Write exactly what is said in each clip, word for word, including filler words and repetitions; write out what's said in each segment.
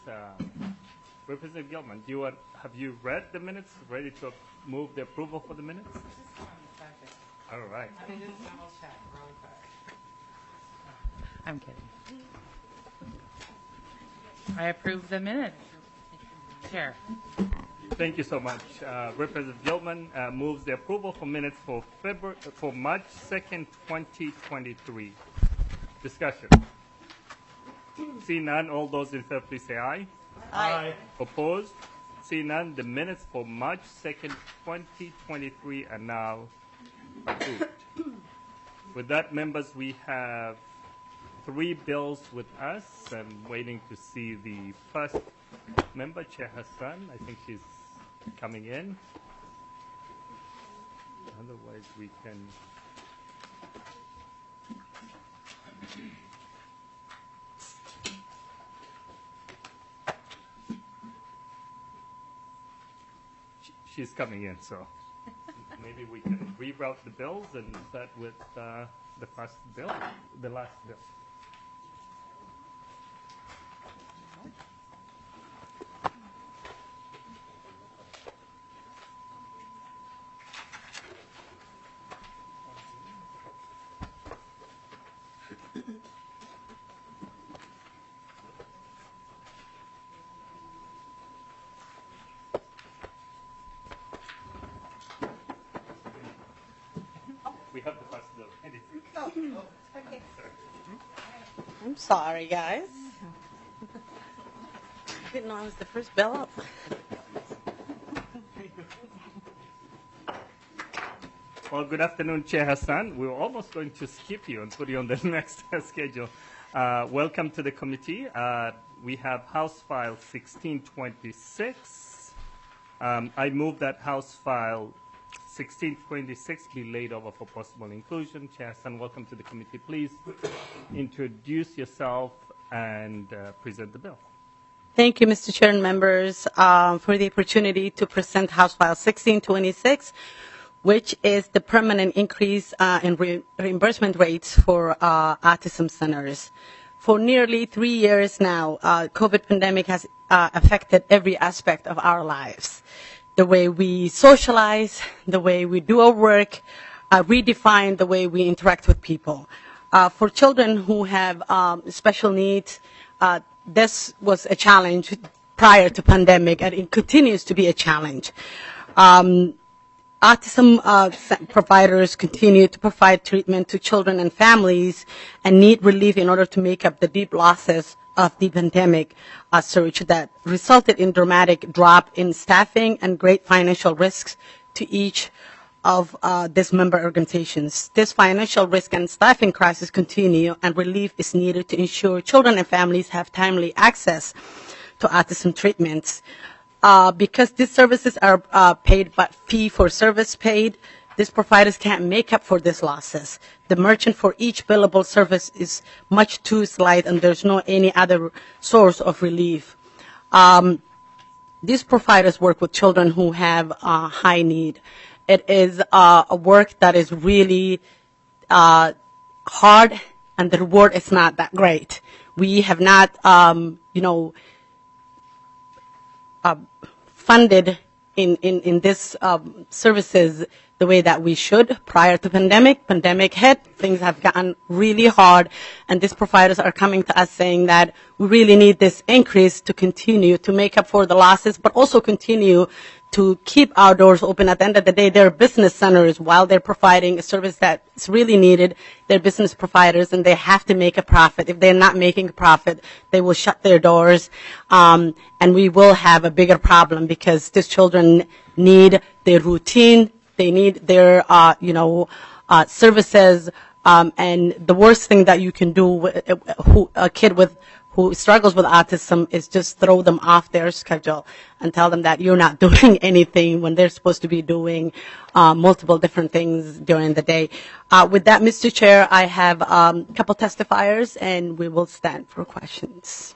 Uh, Representative Gilman, do you want, have you read the minutes, ready to move the approval for the minutes? All right. I'm kidding. I approve the minutes. Chair. Thank you so much. Uh, Representative Gilman uh, moves the approval for minutes for February, for March second, twenty twenty-three. Discussion. See none, all those in favor, please say aye. Aye. Opposed? See none, the minutes for March second, twenty twenty-three are now approved. With that, members, we have three bills with us. I'm waiting to see the first member, Chair Hassan. I think she's coming in. Otherwise, we can... She's coming in, so maybe we can reroute the bills and start with uh, the first bill, the last bill. We have the first bill. Oh, oh, okay. I'm sorry, guys. Didn't know I was the first bill up. Well, good afternoon, Chair Hassan. We were almost going to skip you and put you on the next schedule. Uh, welcome to the committee. Uh, we have House File sixteen twenty-six. Um, I move that House File sixteen twenty-six be laid over for possible inclusion. Chair Hassan, welcome to the committee. Please introduce yourself and uh, present the bill. Thank you, Mister Chair and members, um, for the opportunity to present House File sixteen twenty-six, which is the permanent increase uh, in re reimbursement rates for uh, autism centers. For nearly three years now, uh, COVID pandemic has uh, affected every aspect of our lives. The way we socialize, the way we do our work, uh, redefine the way we interact with people. Uh, for children who have um, special needs, uh, this was a challenge prior to pandemic, and it continues to be a challenge. Um, Autism uh, providers continue to provide treatment to children and families and need relief in order to make up the deep losses of the pandemic uh, surge that resulted in dramatic drop in staffing and great financial risks to each of uh, these member organizations. This financial risk and staffing crisis continue, and relief is needed to ensure children and families have timely access to autism treatments. Uh, because these services are uh, paid but fee for service paid, these providers can't make up for these losses. The merchant for each billable service is much too slight, and there's no any other source of relief. Um, these providers work with children who have uh, high need. It is uh, a work that is really uh, hard, and the reward is not that great. We have not, um, you know, Uh, funded in, in, in this um, services the way that we should prior to pandemic. Pandemic hit, things have gotten really hard, and these providers are coming to us saying that we really need this increase to continue to make up for the losses, but also continue to keep our doors open. At the end of the day, they're business centers. While they're providing a service that's really needed, they're business providers, and they have to make a profit. If they're not making a profit, they will shut their doors, um, and we will have a bigger problem because these children need their routine, they need their, uh, you know, uh, services, um, and the worst thing that you can do with who, a kid with who struggles with autism is just throw them off their schedule and tell them that you're not doing anything when they're supposed to be doing uh, multiple different things during the day. Uh, with that, Mister Chair, I have um, a couple testifiers, and we will stand for questions.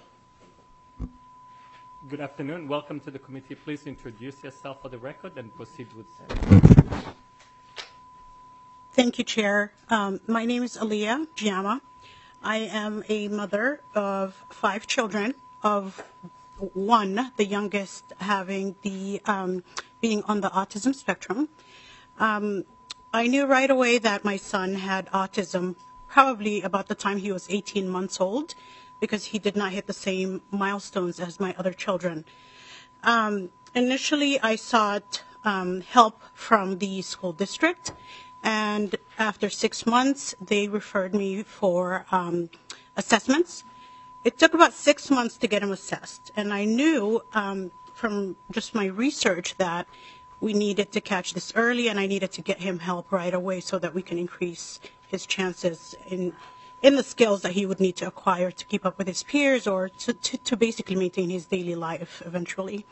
Good afternoon. Welcome to the committee. Please introduce yourself for the record and proceed with that. Thank you, Chair. Um, my name is Aliyah Giama. I am a mother of five children of one, the youngest having the um, being on the autism spectrum. Um, I knew right away that my son had autism probably about the time he was eighteen months old, because he did not hit the same milestones as my other children. Um, initially, I sought um, help from the school district, and after six months, they referred me for um, assessments. It took about six months to get him assessed, and I knew um, from just my research that we needed to catch this early, and I needed to get him help right away so that we can increase his chances in in the skills that he would need to acquire to keep up with his peers, or to, to, to basically maintain his daily life eventually.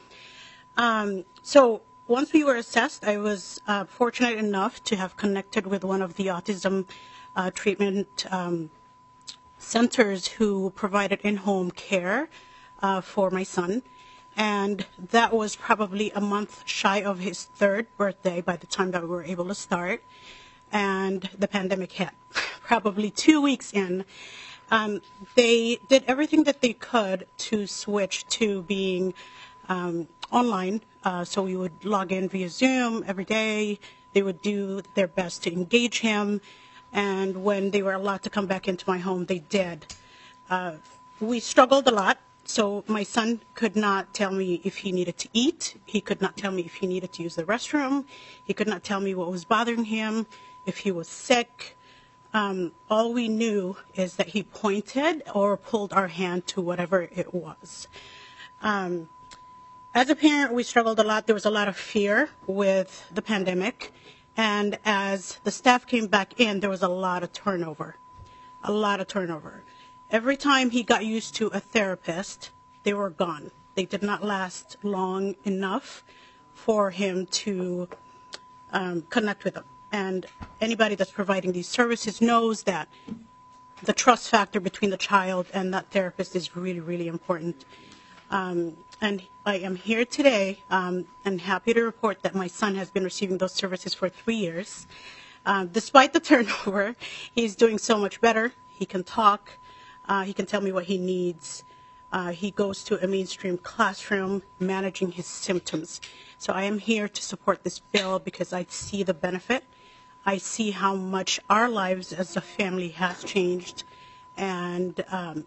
Um, so once we were assessed, I was uh, fortunate enough to have connected with one of the autism uh, treatment um, centers who provided in-home care uh, for my son. And that was probably a month shy of his third birthday by the time that we were able to start. And the pandemic hit, probably two weeks in. Um, they did everything that they could to switch to being um, online. Uh, so we would log in via Zoom every day. They would do their best to engage him. And when they were allowed to come back into my home, they did. Uh, we struggled a lot. So my son could not tell me if he needed to eat. He could not tell me if he needed to use the restroom. He could not tell me what was bothering him, if he was sick. Um, all we knew is that he pointed or pulled our hand to whatever it was. Um, as a parent, we struggled a lot. There was a lot of fear with the pandemic. And as the staff came back in, there was a lot of turnover, a lot of turnover. Every time he got used to a therapist, they were gone. They did not last long enough for him to um, connect with them. And anybody that's providing these services knows that the trust factor between the child and that therapist is really, really important. Um, and I am here today um, and happy to report that my son has been receiving those services for three years. Uh, despite the turnover, he's doing so much better. He can talk. Uh, he can tell me what he needs. Uh, he goes to a mainstream classroom managing his symptoms. So I am here to support this bill because I see the benefit. I see how much our lives as a family has changed. And um,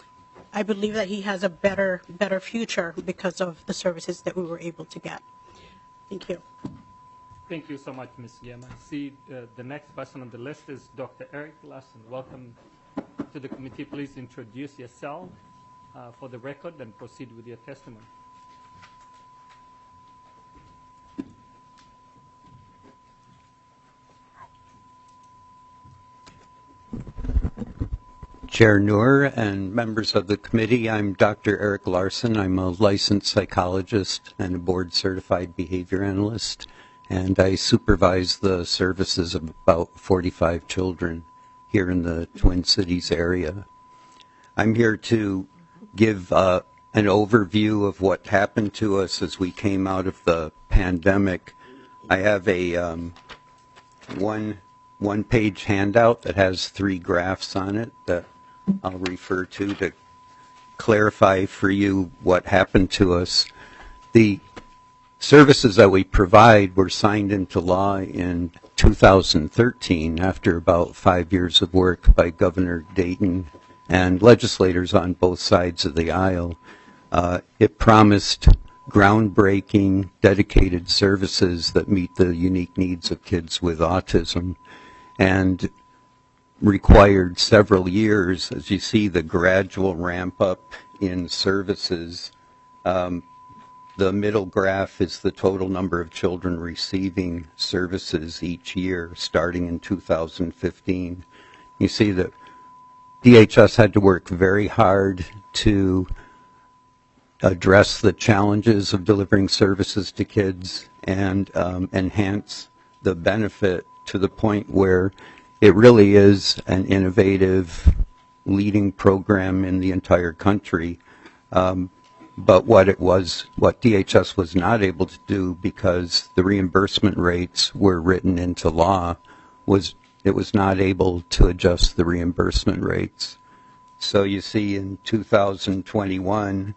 I believe that he has a better, better future because of the services that we were able to get. Thank you. Thank you so much, Miz Yema. I see uh, the next person on the list is Doctor Eric Larson. Welcome to the committee. Please introduce yourself uh, for the record and proceed with your testimony. Chair Noor and members of the committee, I'm Doctor Eric Larson. I'm a licensed psychologist and a board-certified behavior analyst, and I supervise the services of about forty-five children here in the Twin Cities area. I'm here to give uh, an overview of what happened to us as we came out of the pandemic. I have a um, one one-page handout that has three graphs on it that I'll refer to to clarify for you what happened to us. The services that we provide were signed into law in two thousand thirteen after about five years of work by Governor Dayton and legislators on both sides of the aisle. Uh, it promised groundbreaking, dedicated services that meet the unique needs of kids with autism, and required several years. As you see, the gradual ramp up in services. Um, the middle graph is the total number of children receiving services each year, starting in two thousand fifteen. You see that D H S had to work very hard to address the challenges of delivering services to kids and um, enhance the benefit to the point where it really is an innovative, leading program in the entire country. Um, but what it was, what D H S was not able to do, because the reimbursement rates were written into law, was it was not able to adjust the reimbursement rates. So you see in two thousand twenty-one,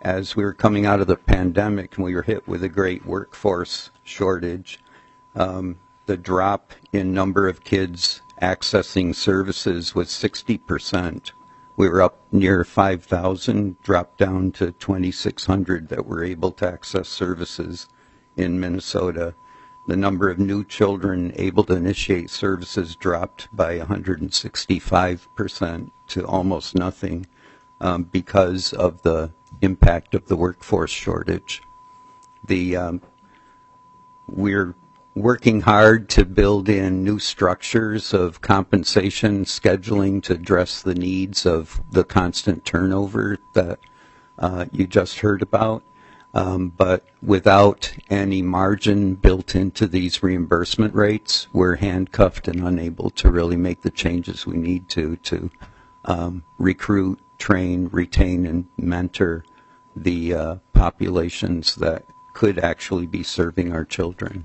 as we were coming out of the pandemic and we were hit with a great workforce shortage, um, the drop in number of kids accessing services was sixty percent. We were up near five thousand, dropped down to twenty-six hundred that were able to access services in Minnesota. The number of new children able to initiate services dropped by one hundred sixty-five percent to almost nothing um, because of the impact of the workforce shortage. The um, we're working hard to build in new structures of compensation scheduling to address the needs of the constant turnover that uh, you just heard about. Um, but without any margin built into these reimbursement rates, we're handcuffed and unable to really make the changes we need to to um, recruit, train, retain, and mentor the uh, populations that could actually be serving our children.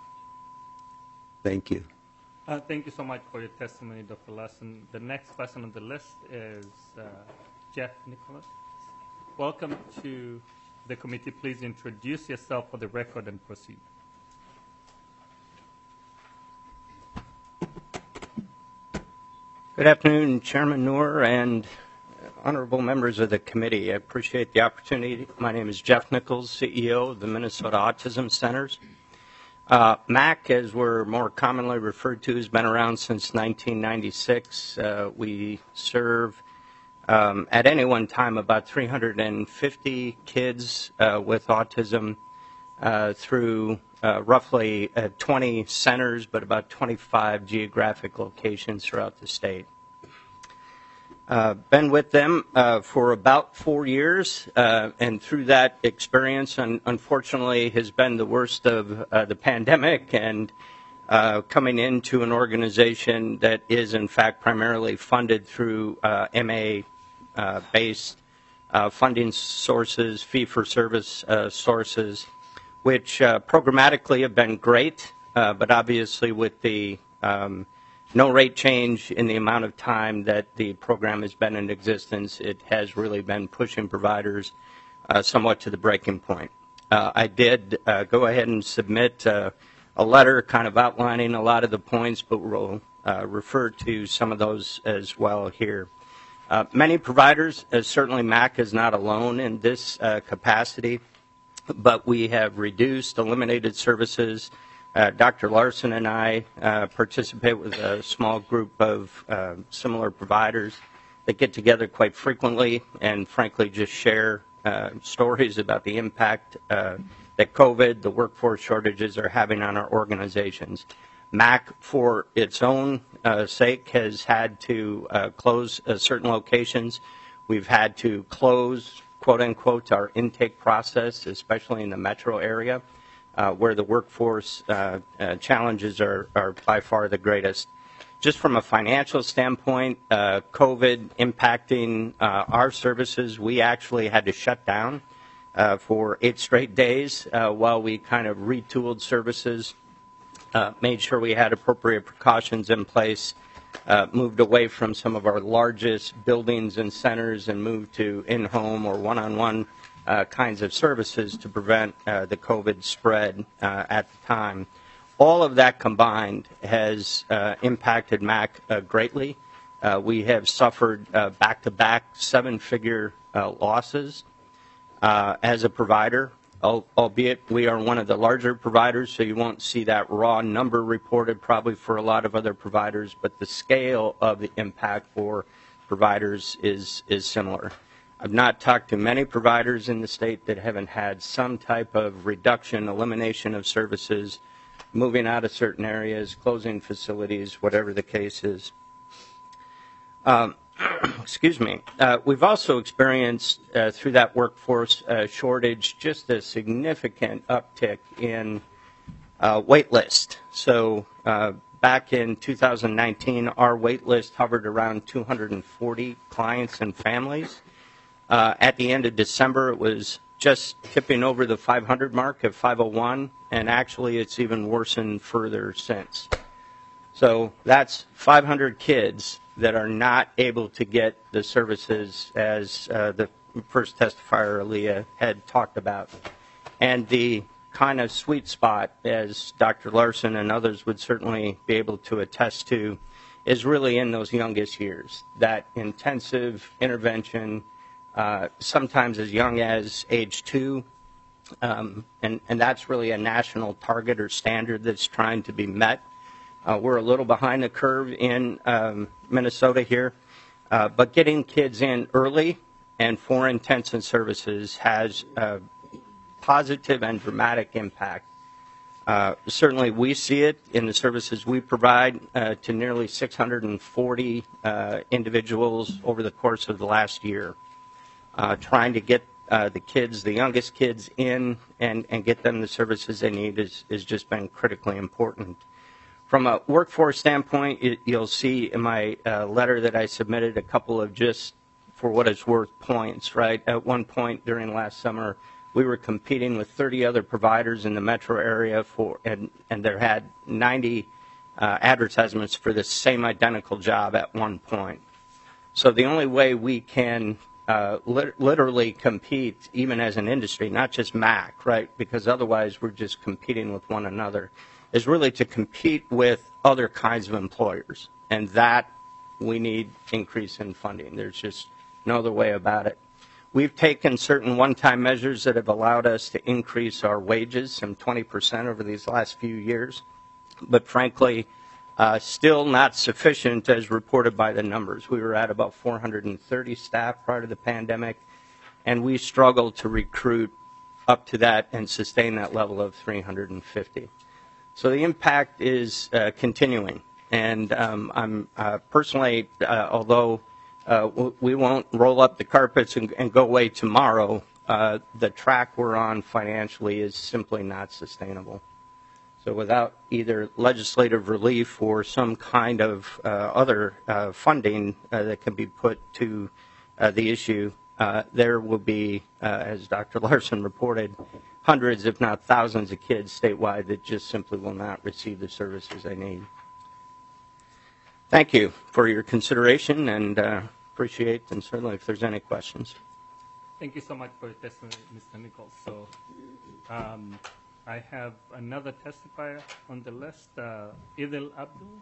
Thank you. Uh, thank you so much for your testimony, Doctor Larson. The next person on the list is uh, Jeff Nicholas. Welcome to the committee. Please introduce yourself for the record and proceed. Good afternoon, Chairman Noor and honorable members of the committee. I appreciate the opportunity. My name is Jeff Nichols, C E O of the Minnesota Autism Centers. Uh, M A C, as we're more commonly referred to, has been around since nineteen ninety-six. Uh, we serve um, at any one time about three hundred fifty kids uh, with autism uh, through uh, roughly uh, twenty centers, but about twenty-five geographic locations throughout the state. Uh, been with them uh, for about four years, uh, and through that experience, un unfortunately, has been the worst of uh, the pandemic, and uh, coming into an organization that is, in fact, primarily funded through uh, M A-based uh, uh, funding sources, fee-for-service uh, sources, which uh, programmatically have been great, uh, but obviously with the um, no rate change in the amount of time that the program has been in existence, it has really been pushing providers uh, somewhat to the breaking point. Uh, I did uh, go ahead and submit uh, a letter kind of outlining a lot of the points, but we'll uh, refer to some of those as well here. Uh, many providers, uh, certainly M A C is not alone in this uh, capacity, but we have reduced, eliminated services. Uh, Doctor Larson and I uh, participate with a small group of uh, similar providers that get together quite frequently and frankly just share uh, stories about the impact uh, that COVID, the workforce shortages are having on our organizations. M A C, for its own uh, sake, has had to uh, close uh, certain locations. We've had to close, quote unquote, our intake process, especially in the metro area. Uh, where the workforce uh, uh, challenges are, are by far the greatest. Just from a financial standpoint, uh, COVID impacting uh, our services, we actually had to shut down uh, for eight straight days uh, while we kind of retooled services, uh, made sure we had appropriate precautions in place, uh, moved away from some of our largest buildings and centers and moved to in-home or one-on-one Uh, kinds of services to prevent uh, the COVID spread uh, at the time. All of that combined has uh, impacted M A C uh, greatly. Uh, we have suffered uh, back-to-back seven-figure uh, losses uh, as a provider, al albeit we are one of the larger providers, so you won't see that raw number reported probably for a lot of other providers, but the scale of the impact for providers is, is similar. I've not talked to many providers in the state that haven't had some type of reduction, elimination of services, moving out of certain areas, closing facilities, whatever the case is. Um, excuse me. Uh, we've also experienced uh, through that workforce uh, shortage just a significant uptick in uh, wait list. So uh, back in two thousand nineteen, our wait list hovered around two hundred forty clients and families. Uh, at the end of December, it was just tipping over the five hundred mark at five oh one, and actually it's even worsened further since. So that's five hundred kids that are not able to get the services as uh, the first testifier, Aaliyah, had talked about. And the kind of sweet spot, as Doctor Larson and others would certainly be able to attest to, is really in those youngest years. That intensive intervention, uh, sometimes as young as age two, um, and, and that's really a national target or standard that's trying to be met. Uh, we're a little behind the curve in um, Minnesota here, uh, but getting kids in early and for intensive services has a positive and dramatic impact. Uh, certainly we see it in the services we provide uh, to nearly six hundred forty uh, individuals over the course of the last year, uh, trying to get uh, the kids, the youngest kids in and, and get them the services they need has, has just been critically important. From a workforce standpoint, it, you'll see in my uh, letter that I submitted a couple of just for what it's worth points, right? At one point during last summer, we were competing with thirty other providers in the metro area for, and, and there had ninety uh, advertisements for the same identical job at one point. So the only way we can uh, lit literally compete, even as an industry, not just M A C, right? Because otherwise we're just competing with one another, is really to compete with other kinds of employers. And that we need increase in funding. There's just no other way about it. We've taken certain one-time measures that have allowed us to increase our wages some twenty percent over these last few years, but frankly, uh, still not sufficient as reported by the numbers. We were at about four hundred thirty staff prior to the pandemic, and we struggled to recruit up to that and sustain that level of three hundred fifty. So the impact is uh, continuing, and um, I'm uh, personally, uh, although Uh, we won't roll up the carpets and, and go away tomorrow. Uh, the track we're on financially is simply not sustainable. So without either legislative relief or some kind of uh, other uh, funding uh, that can be put to uh, the issue, uh, there will be, uh, as Doctor Larson reported, hundreds, if not thousands of kids statewide that just simply will not receive the services they need. Thank you for your consideration, and uh, appreciate, and certainly if there's any questions. Thank you so much for your testimony, Mister Nichols. So um, I have another testifier on the list, uh, Idil Abdul.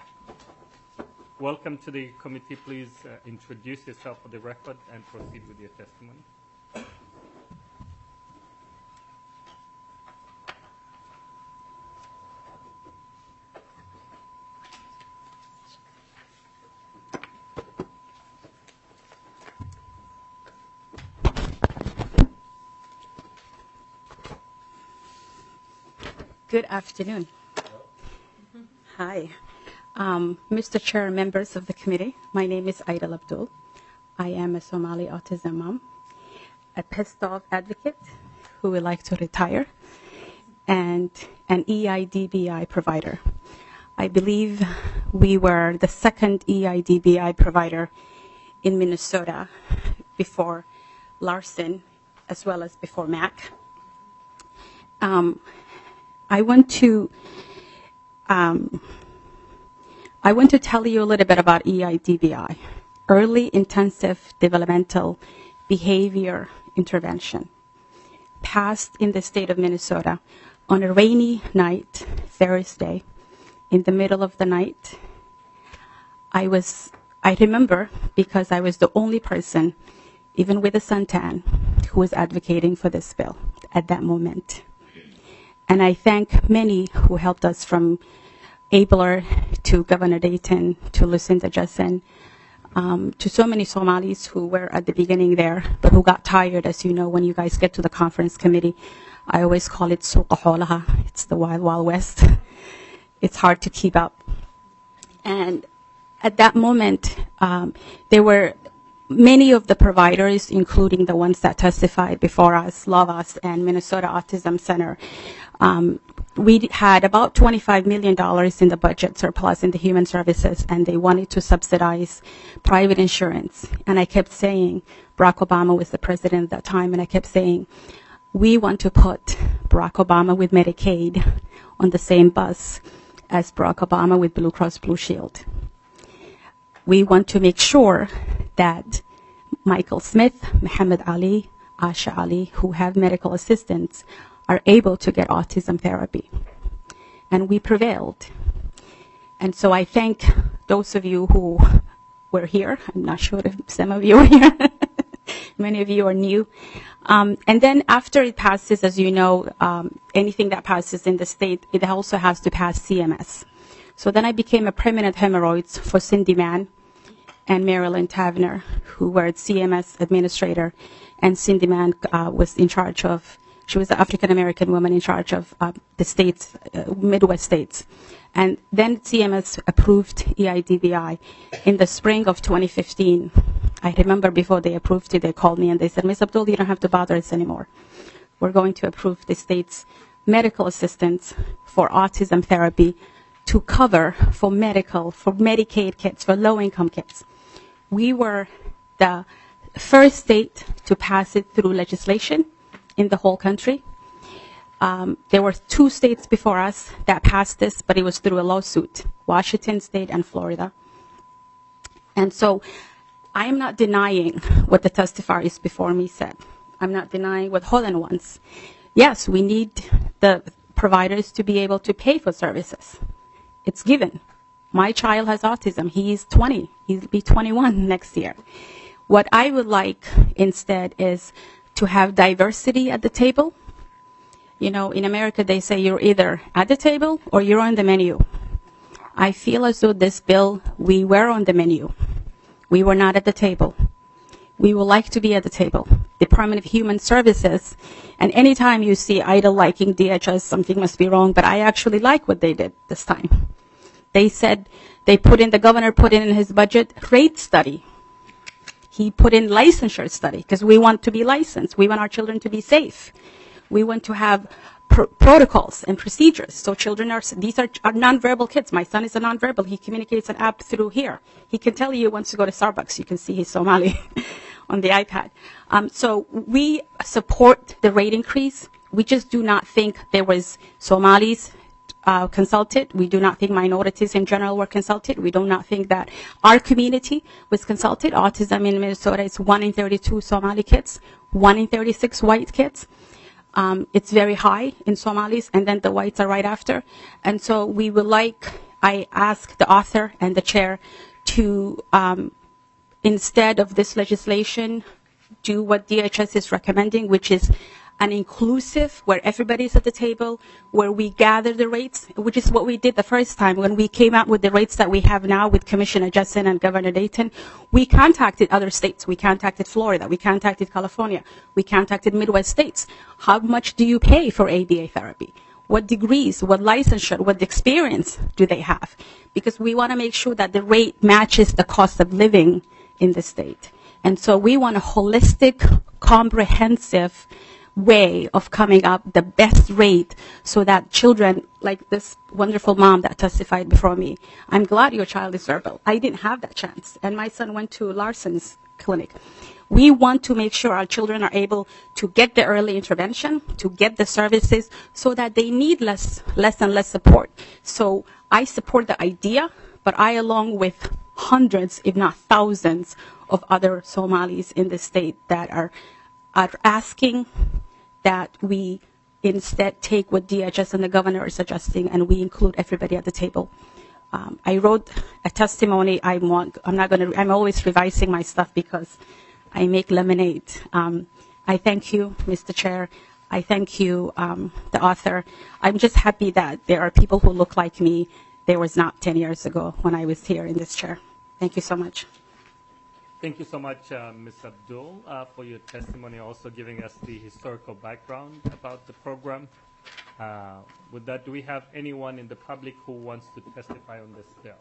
Welcome to the committee. Please uh, introduce yourself for the record and proceed with your testimony. Good afternoon. Hi. Um, Mister Chair, members of the committee, my name is Idil Abdul. I am a Somali autism mom, a pissed off advocate who would like to retire, and an E I D B I provider. I believe we were the second E I D B I provider in Minnesota before Larson, as well as before M A C. Um, I want to um, I want to tell you a little bit about E I D B I, Early Intensive Developmental Behavior Intervention, passed in the state of Minnesota on a rainy night, Thursday, in the middle of the night. I was, I remember because I was the only person, even with a suntan, who was advocating for this bill at that moment. And I thank many who helped us, from Abler to Governor Dayton to Lucinda Jessen, um, to so many Somalis who were at the beginning there, but who got tired. As you know, when you guys get to the conference committee, I always call it Suqa Holaha. It's the wild, wild west. It's hard to keep up. And at that moment, um, there were many of the providers, including the ones that testified before us, Love Us and Minnesota Autism Center. Um, we had about twenty-five million dollars in the budget surplus in the human services, and they wanted to subsidize private insurance. And I kept saying, Barack Obama was the president at that time, and I kept saying, we want to put Barack Obama with Medicaid on the same bus as Barack Obama with Blue Cross Blue Shield. We want to make sure that Michael Smith, Muhammad Ali, Asha Ali, who have medical assistants, are able to get autism therapy. And we prevailed. And so I thank those of you who were here. I'm not sure if some of you are here. Many of you are new. Um, and then after it passes, as you know, um, anything that passes in the state, it also has to pass C M S. So then I became a permanent hemorrhoids for Cindy Mann and Marilyn Tavener, who were C M S administrator. And Cindy Mann uh, was in charge of, she was an African-American woman in charge of uh, the states, uh, Midwest states. And then C M S approved E I D B I in the spring of twenty fifteen. I remember before they approved it, they called me and they said, Miz Abdul, you don't have to bother us anymore. We're going to approve the state's medical assistance for autism therapy to cover for medical, for Medicaid kids, for low-income kids. We were the first state to pass it through legislation in the whole country. Um, there were two states before us that passed this, but it was through a lawsuit, Washington State and Florida. And so I am not denying what the testifiers before me said. I'm not denying what Holland wants. Yes, we need the providers to be able to pay for services. It's given. My child has autism. He's twenty. He'll be twenty-one next year. What I would like instead is to have diversity at the table. You know, in America, they say you're either at the table or you're on the menu. I feel as though this bill, we were on the menu. We were not at the table. We would like to be at the table. Department of Human Services, and anytime you see IDA liking D H S, something must be wrong, but I actually like what they did this time. They said they put in, the governor put in in his budget, rate study. He put in licensure study because we want to be licensed. We want our children to be safe. We want to have pr protocols and procedures. So children are, these are, are nonverbal kids. My son is a nonverbal. He communicates an app through here. He can tell you he wants to go to Starbucks. You can see he's Somali on the iPad. Um, so we support the rate increase. We just do not think there was Somalis uh, consulted. We do not think minorities in general were consulted. We do not think that our community was consulted. Autism in Minnesota is one in thirty-two Somali kids, one in thirty-six white kids. Um, it's very high in Somalis, and then the whites are right after. And so we would like, I ask the author and the chair to, um, instead of this legislation, do what D H S is recommending, which is an inclusive, where everybody's at the table, where we gather the rates, which is what we did the first time when we came out with the rates that we have now with Commissioner Jessen and Governor Dayton. We contacted other states. We contacted Florida. We contacted California. We contacted Midwest states. How much do you pay for A B A therapy? What degrees, what licensure, what experience do they have? Because we want to make sure that the rate matches the cost of living in the state. And so we want a holistic, comprehensive way of coming up the best rate so that children, like this wonderful mom that testified before me, I'm glad your child is verbal. I didn't have that chance. And my son went to Larson's clinic. We want to make sure our children are able to get the early intervention, to get the services so that they need less, less and less support. So I support the idea, but I, along with hundreds, if not thousands, of other Somalis in the state that are, are asking that we instead take what D H S and the governor are suggesting and we include everybody at the table. Um, I wrote a testimony. I want, I'm not going to, I'm always revising my stuff because I make lemonade. Um, I thank you, Mister Chair. I thank you, um, the author. I'm just happy that there are people who look like me. There was not ten years ago when I was here in this chair. Thank you so much. Thank you so much, uh, Miz Abdul, uh, for your testimony, also giving us the historical background about the program. Uh, with that, do we have anyone in the public who wants to testify on this bill?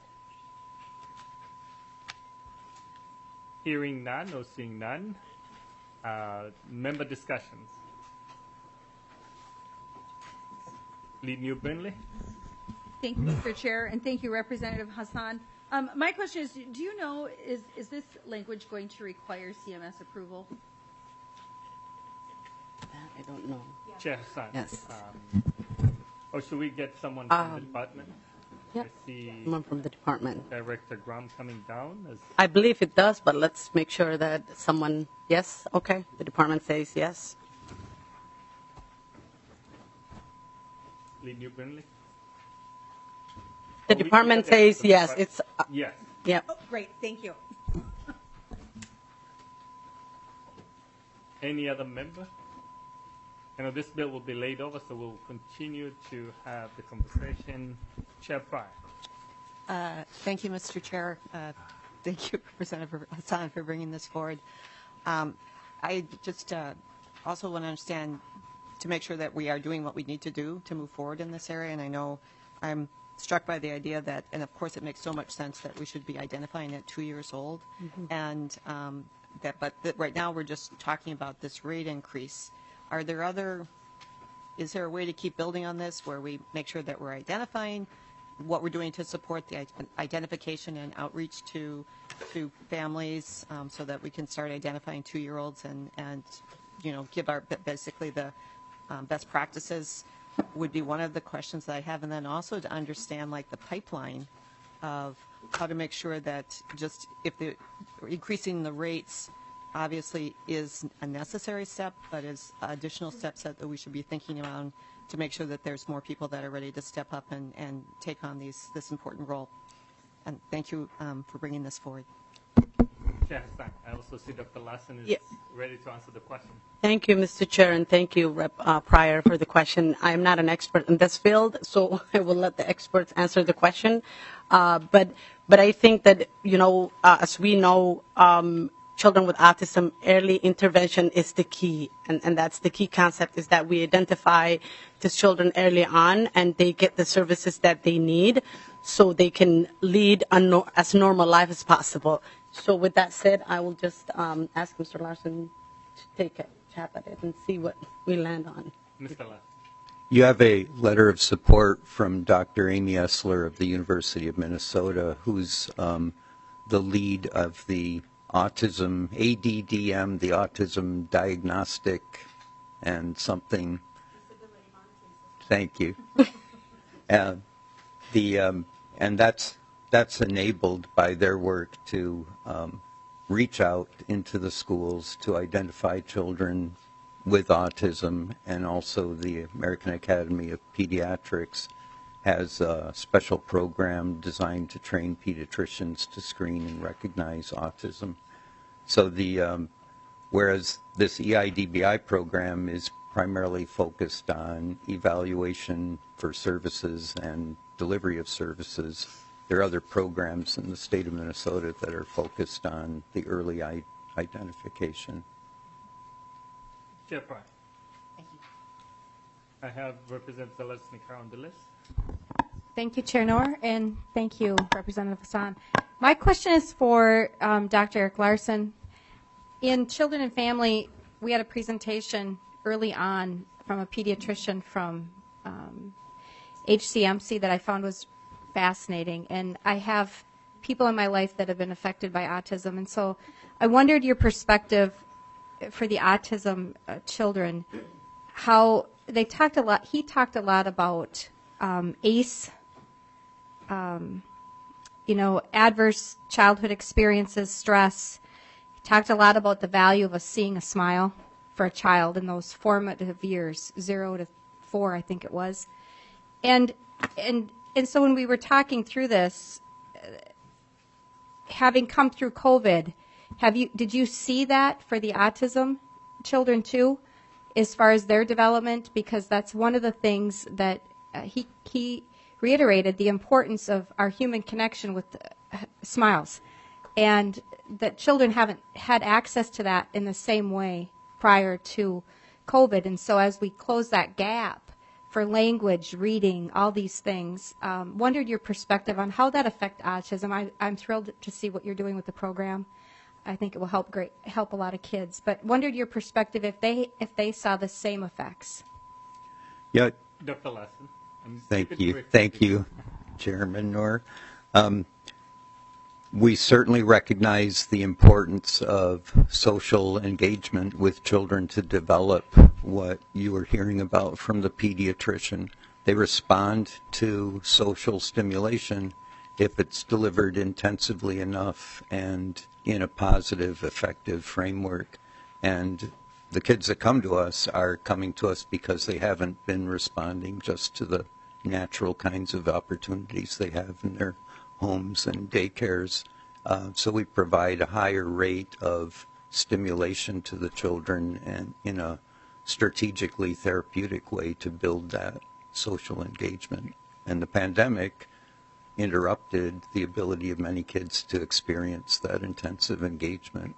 Hearing none or seeing none, uh, member discussions. Lead New Brinley. Thank you, Mister Chair, and thank you, Representative Hassan. Um, my question is, do you know, is, is this language going to require C M S approval? I don't know. Chair Hassan. Yes. Um, or should we get someone from Um, the department? Yep. I see Someone from the department. Director Graham coming down. As I believe it does, but let's make sure that someone, yes, okay, the department says yes. Lee New Brinley. The Oh, we- department we- says the yes, depart- it's, uh, Yes. yeah. Oh, great, thank you. Any other member? I know this bill will be laid over, so we'll continue to have the conversation. Chair Pryor. Uh, Thank you, Mister Chair. Uh, Thank you, Representative Hassan, for bringing this forward. Um, I just uh, also want to understand, to make sure that we are doing what we need to do to move forward in this area, and I know I'm struck by the idea that, and of course it makes so much sense that we should be identifying at two years old, and um, that, but that right now we're just talking about this rate increase. Are there other, is there a way to keep building on this where we make sure that we're identifying what we're doing to support the identification and outreach to to families, um, so that we can start identifying two-year-olds and, and you know, give our, basically the um, best practices would be one of the questions that I have. And then also to understand like the pipeline of how to make sure that just if the increasing the rates obviously is a necessary step, but is additional steps that we should be thinking about to make sure that there's more people that are ready to step up and, and take on these this important role. And thank you um, for bringing this forward. Chair Hassan. I also see Doctor Larson is Yeah. ready to answer the question. Thank you, Mister Chair, and thank you, Rep uh, Pryor, for the question. I am not an expert in this field, so I will let the experts answer the question. Uh, but, but I think that, you know, uh, as we know, um, children with autism, early intervention is the key, and, and that's the key concept, is that we identify these children early on and they get the services that they need so they can lead a no, as normal life as possible. So with that said, I will just um, ask Mister Larson to take a tap at it and see what we land on. Mister Larson. You have a letter of support from Doctor Amy Essler of the University of Minnesota, who's um, the lead of the autism, A D D M, the Autism Diagnostic and something. Thank you. uh, the um, and that's that's enabled by their work to um, reach out into the schools to identify children with autism, and also the American Academy of Pediatrics has a special program designed to train pediatricians to screen and recognize autism. So the, um, whereas this E I D B I program is primarily focused on evaluation for services and delivery of services, there are other programs in the state of Minnesota that are focused on the early I identification. Chair Pryor. Thank you. I have Representative Lesnica on the list. Thank you, Chair Noor, and thank you, Representative Hassan. My question is for um, Doctor Eric Larson. In Children and Family, we had a presentation early on from a pediatrician from um, H C M C that I found was fascinating, and I have people in my life that have been affected by autism, and so I wondered your perspective for the autism uh, children, how they talked a lot, he talked a lot about um, A C E, um, you know, adverse childhood experiences, stress. He talked a lot about the value of a, seeing a smile for a child in those formative years, zero to four, I think it was. And, and, and so when we were talking through this, uh, having come through COVID, have you, did you see that for the autism children too, as far as their development? Because that's one of the things that uh, he, he reiterated, the importance of our human connection with uh, smiles, and that children haven't had access to that in the same way prior to COVID. And so as we close that gap for language, reading, all these things, um, wondered your perspective on how that affects autism. I, I'm thrilled to see what you're doing with the program. I think it will help great help a lot of kids. But wondered your perspective if they if they saw the same effects. Yeah. Doctor Larson. I'm Thank you. Thank you, Chairman Noor. Um, we certainly recognize the importance of social engagement with children to develop what you were hearing about from the pediatrician, they respond to social stimulation if it's delivered intensively enough and in a positive, effective framework. And the kids that come to us are coming to us because they haven't been responding just to the natural kinds of opportunities they have in their homes and daycares. Uh, so we provide a higher rate of stimulation to the children and in a strategically therapeutic way to build that social engagement. And the pandemic interrupted the ability of many kids to experience that intensive engagement.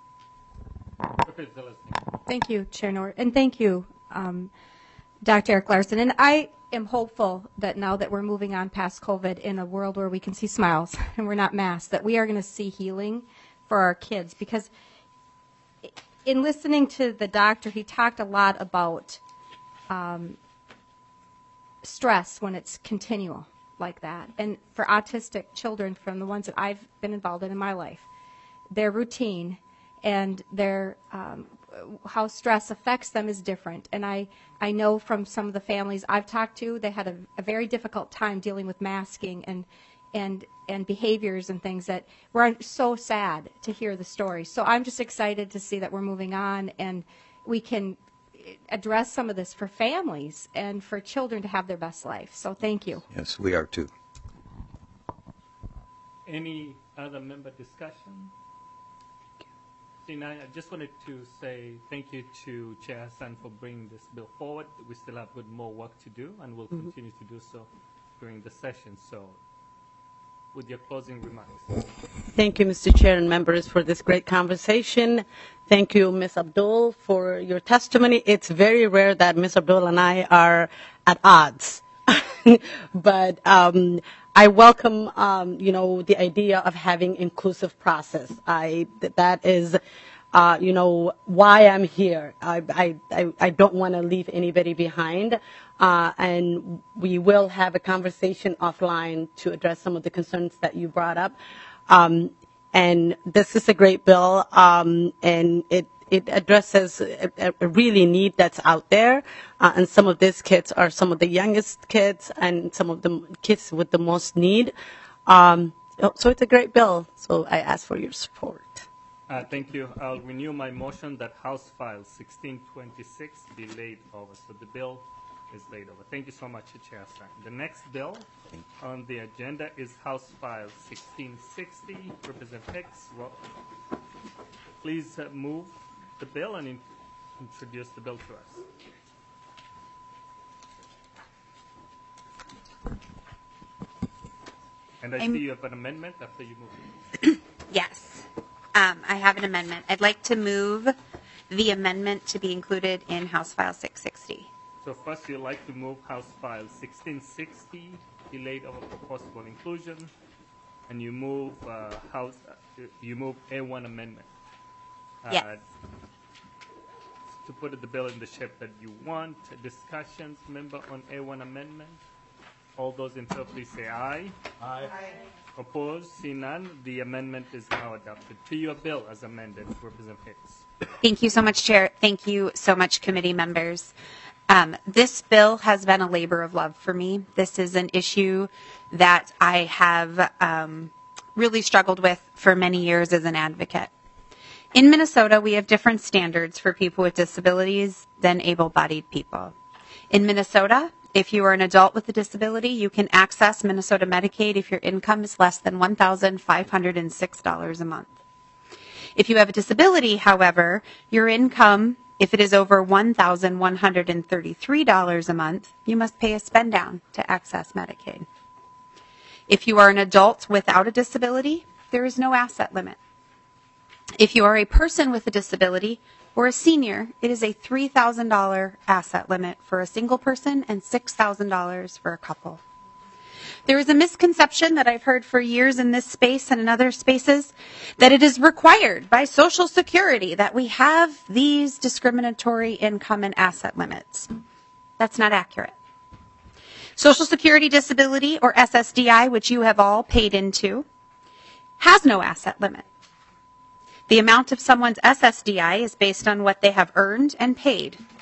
Thank you, Chair Nor, and thank you, um, Doctor Eric Larson. And I am hopeful that now that we're moving on past COVID in a world where we can see smiles and we're not masked, that we are going to see healing for our kids. Because in listening to the doctor, he talked a lot about um, stress when it's continual like that. And for autistic children, from the ones that I've been involved in in my life, their routine and their um, how stress affects them is different. And I, I know from some of the families I've talked to, they had a, a very difficult time dealing with masking and and and behaviors and things that were so sad to hear the story. So I'm just excited to see that we're moving on and we can address some of this for families and for children to have their best life. So thank you. Yes, we are too. Any other member discussion? I just wanted to say thank you to Chair Hassan for bringing this bill forward. We still have good more work to do, and we'll mm-hmm. continue to do so during the session. So, with your closing remarks. Thank you, Mister Chair and members, for this great conversation. Thank you, Miz Abdul, for your testimony. It's very rare that Miz Abdul and I are at odds, but um, I welcome, um, you know, the idea of having inclusive process. I that is, uh, you know, why I'm here. I I I don't want to leave anybody behind, uh, and we will have a conversation offline to address some of the concerns that you brought up. Um, and this is a great bill, um, and it. It addresses a, a really need that's out there, uh, and some of these kids are some of the youngest kids and some of the kids with the most need. Um, so it's a great bill, so I ask for your support. Uh, thank you. I'll renew my motion that House File sixteen twenty-six be laid over. So the bill is laid over. Thank you so much, Chair Hassan. The next bill on the agenda is House File sixteen sixty. Representative Hicks, well, please uh, move the bill and in introduce the bill to us. And I I'm, see you have an amendment after you move. Yes, um, I have an amendment. I'd like to move the amendment to be included in House File six sixty. So first you'd like to move House File sixteen sixty, delayed over for possible inclusion, and you move uh, House, uh, you move A one amendment. Uh, yes. To put the bill in the shape that you want. Discussions, member on A one amendment. All those in favor, please say aye. Aye. Aye. Opposed? See none. The amendment is now adopted. To your bill as amended, Representative Hicks. Thank you so much, Chair. Thank you so much, committee members. Um, this bill has been a labor of love for me. This is an issue that I have um, really struggled with for many years as an advocate. In Minnesota, we have different standards for people with disabilities than able-bodied people. In Minnesota, if you are an adult with a disability, you can access Minnesota Medicaid if your income is less than one thousand five hundred six dollars a month. If you have a disability, however, your income, if it is over one thousand one hundred thirty-three dollars a month, you must pay a spend down to access Medicaid. If you are an adult without a disability, there is no asset limit. If you are a person with a disability or a senior, it is a three thousand dollars asset limit for a single person and six thousand dollars for a couple. There is a misconception that I've heard for years in this space and in other spaces that it is required by Social Security that we have these discriminatory income and asset limits. That's not accurate. Social Security Disability, or S S D I, which you have all paid into, has no asset limit. The amount of someone's S S D I is based on what they have earned and paid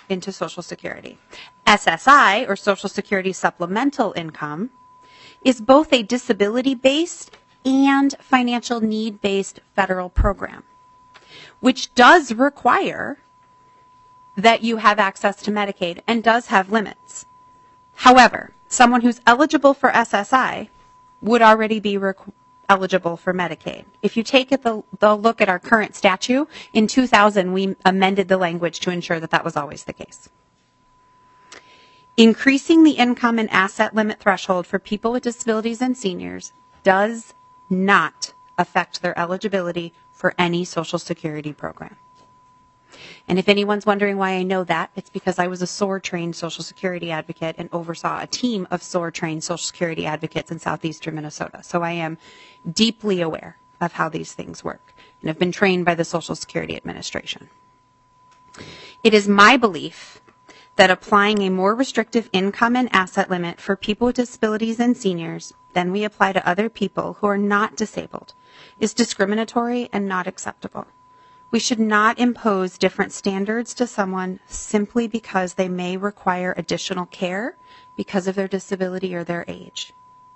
into Social Security. S S I, or Social Security Supplemental Income, is both a disability-based and financial need-based federal program, which does require that you have access to Medicaid and does have limits. However, someone who's eligible for S S I would already be requ- eligible for Medicaid. If you take it the, the look at our current statute, in two thousand we amended the language to ensure that that was always the case. Increasing the income and asset limit threshold for people with disabilities and seniors does not affect their eligibility for any Social Security program. And if anyone's wondering why I know that, it's because I was a S O A R-trained Social Security advocate and oversaw a team of S O A R-trained Social Security advocates in southeastern Minnesota. So I am deeply aware of how these things work and have been trained by the Social Security Administration. It is my belief that applying a more restrictive income and asset limit for people with disabilities and seniors than we apply to other people who are not disabled is discriminatory and not acceptable. We should not impose different standards to someone simply because they may require additional care because of their disability or their age.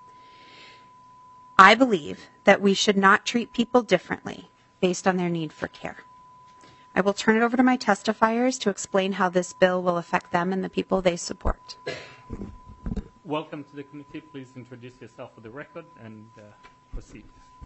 I believe that we should not treat people differently based on their need for care. I will turn it over to my testifiers to explain how this bill will affect them and the people they support. Welcome to the committee. Please introduce yourself for the record and uh, proceed.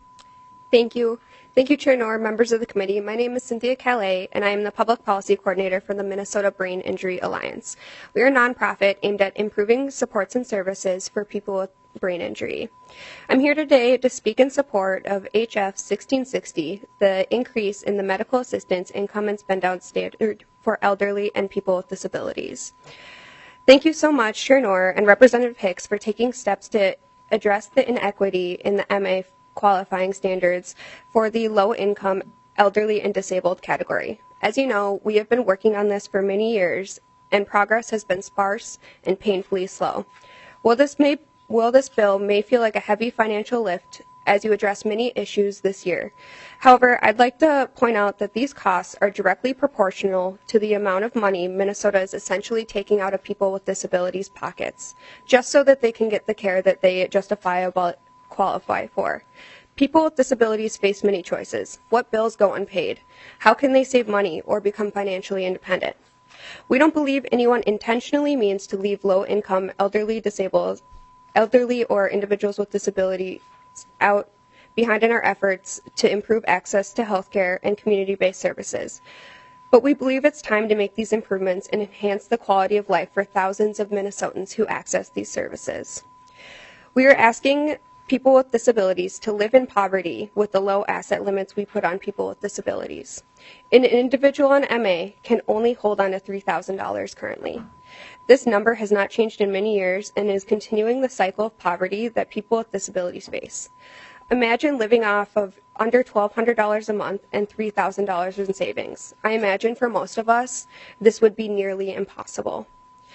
Thank you. Thank you, Chair Knorr, members of the committee. My name is Cynthia Calais, and I am the Public Policy Coordinator for the Minnesota Brain Injury Alliance. We are a nonprofit aimed at improving supports and services for people with brain injury. I'm here today to speak in support of H F sixteen sixty, the increase in the medical assistance income and spend down standard for elderly and people with disabilities. Thank you so much, Chair Knorr and Representative Hicks, for taking steps to address the inequity in the M A qualifying standards for the low-income, elderly, and disabled category. As you know, we have been working on this for many years, and progress has been sparse and painfully slow. While this, may, while this bill may feel like a heavy financial lift as you address many issues this year, however, I'd like to point out that these costs are directly proportional to the amount of money Minnesota is essentially taking out of people with disabilities' pockets, just so that they can get the care that they justifiably qualify for. People with disabilities face many choices. What bills go unpaid? How can they save money or become financially independent? We don't believe anyone intentionally means to leave low-income, elderly, disabled, elderly or individuals with disabilities out behind in our efforts to improve access to health care and community-based services. But we believe it's time to make these improvements and enhance the quality of life for thousands of Minnesotans who access these services. We are asking people with disabilities to live in poverty with the low asset limits we put on people with disabilities. An individual on M A can only hold on to three thousand dollars currently. This number has not changed in many years and is continuing the cycle of poverty that people with disabilities face. Imagine living off of under twelve hundred dollars a month and three thousand dollars in savings. I imagine for most of us, this would be nearly impossible.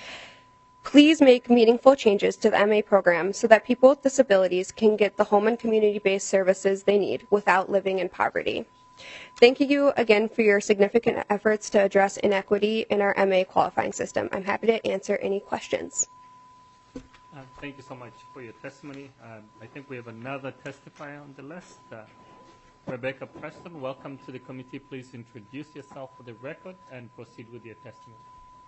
Please make meaningful changes to the M A program so that people with disabilities can get the home and community-based services they need without living in poverty. Thank you again for your significant efforts to address inequity in our M A qualifying system. I'm happy to answer any questions. Uh, thank you so much for your testimony. Um, I think we have another testifier on the list. Uh, Rebecca Preston, welcome to the committee. Please introduce yourself for the record and proceed with your testimony.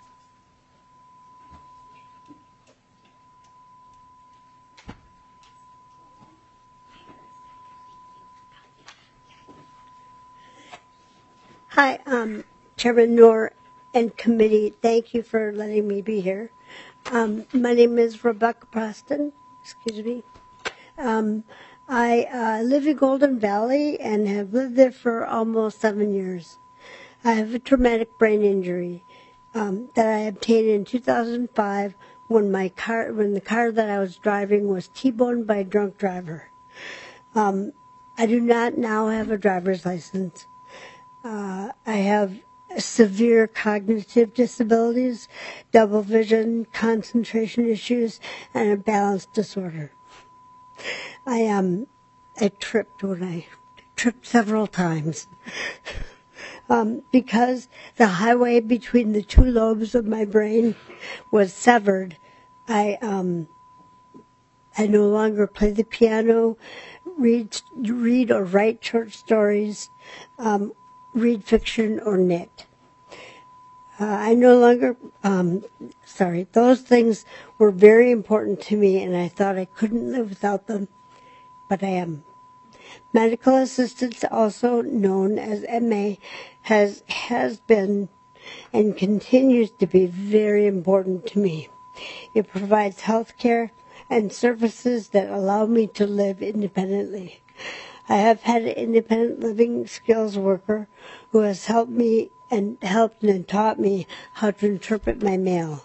Hi, um, Chairman Knorr and committee. Thank you for letting me be here. Um, my name is Rebecca Preston. Excuse me. Um, I uh, live in Golden Valley and have lived there for almost seven years. I have a traumatic brain injury um, that I obtained in two thousand five when my car, when the car that I was driving was T-boned by a drunk driver. Um, I do not now have a driver's license. Uh, I have severe cognitive disabilities, double vision, concentration issues, and a balance disorder. I um, I tripped when I tripped several times. Um, because the highway between the two lobes of my brain was severed, I um, I no longer play the piano, read read or write short stories, um, read fiction or knit. Uh, I no longer, um, sorry, those things were very important to me, and I thought I couldn't live without them, but I am. Medical assistance, also known as M A, has has been and continues to be very important to me. It provides health care and services that allow me to live independently. I have had an independent living skills worker who has helped me and helped and taught me how to interpret my mail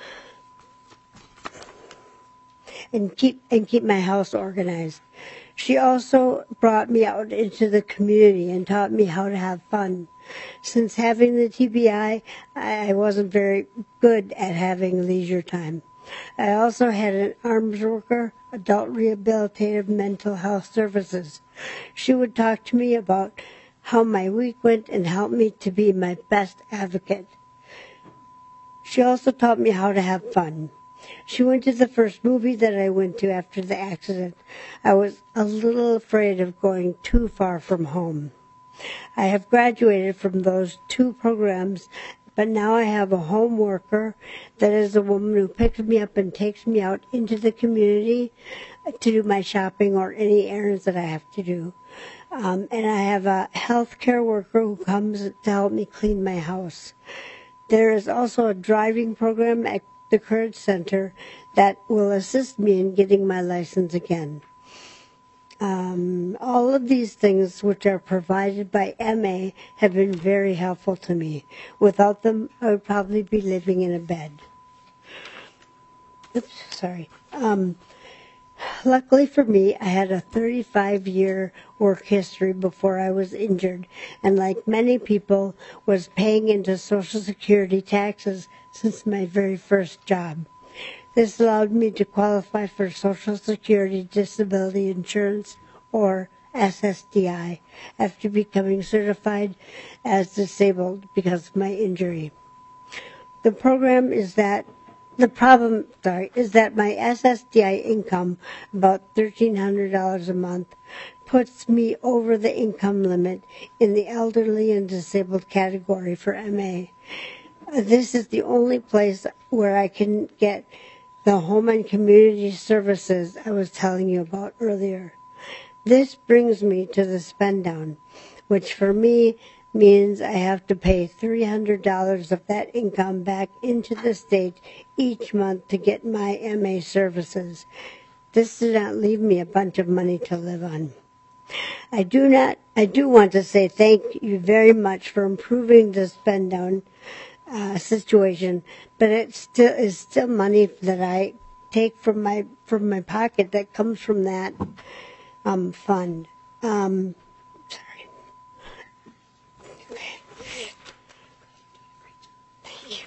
and keep and keep my house organized. She also brought me out into the community and taught me how to have fun. Since having the T B I, I wasn't very good at having leisure time. I also had an arms worker, adult rehabilitative mental health services. She would talk to me about how my week went and help me to be my best advocate. She also taught me how to have fun. She went to the first movie that I went to after the accident. I was a little afraid of going too far from home. I have graduated from those two programs, but now I have a home worker that is a woman who picks me up and takes me out into the community to do my shopping or any errands that I have to do. Um, and I have a health care worker who comes to help me clean my house. There is also a driving program at the Courage Center that will assist me in getting my license again. Um, all of these things which are provided by M A have been very helpful to me. Without them, I would probably be living in a bed. Oops, sorry. Um, luckily for me, I had a thirty-five year work history before I was injured, and like many people, was paying into Social Security taxes since my very first job. This allowed me to qualify for Social Security Disability Insurance, or S S D I, after becoming certified as disabled because of my injury. The program is that, the problem, sorry, is that my S S D I income, about thirteen hundred dollars a month, puts me over the income limit in the elderly and disabled category for M A. This is the only place where I can get the home and community services I was telling you about earlier. This brings me to the spend down, which for me means I have to pay three hundred dollars of that income back into the state each month to get my M A services. This did not leave me a bunch of money to live on. I do not, I do want to say thank you very much for improving the spend down Uh, situation, but it still is still money that I take from my from my pocket that comes from that um, fund. Um, sorry. Okay. Thank you.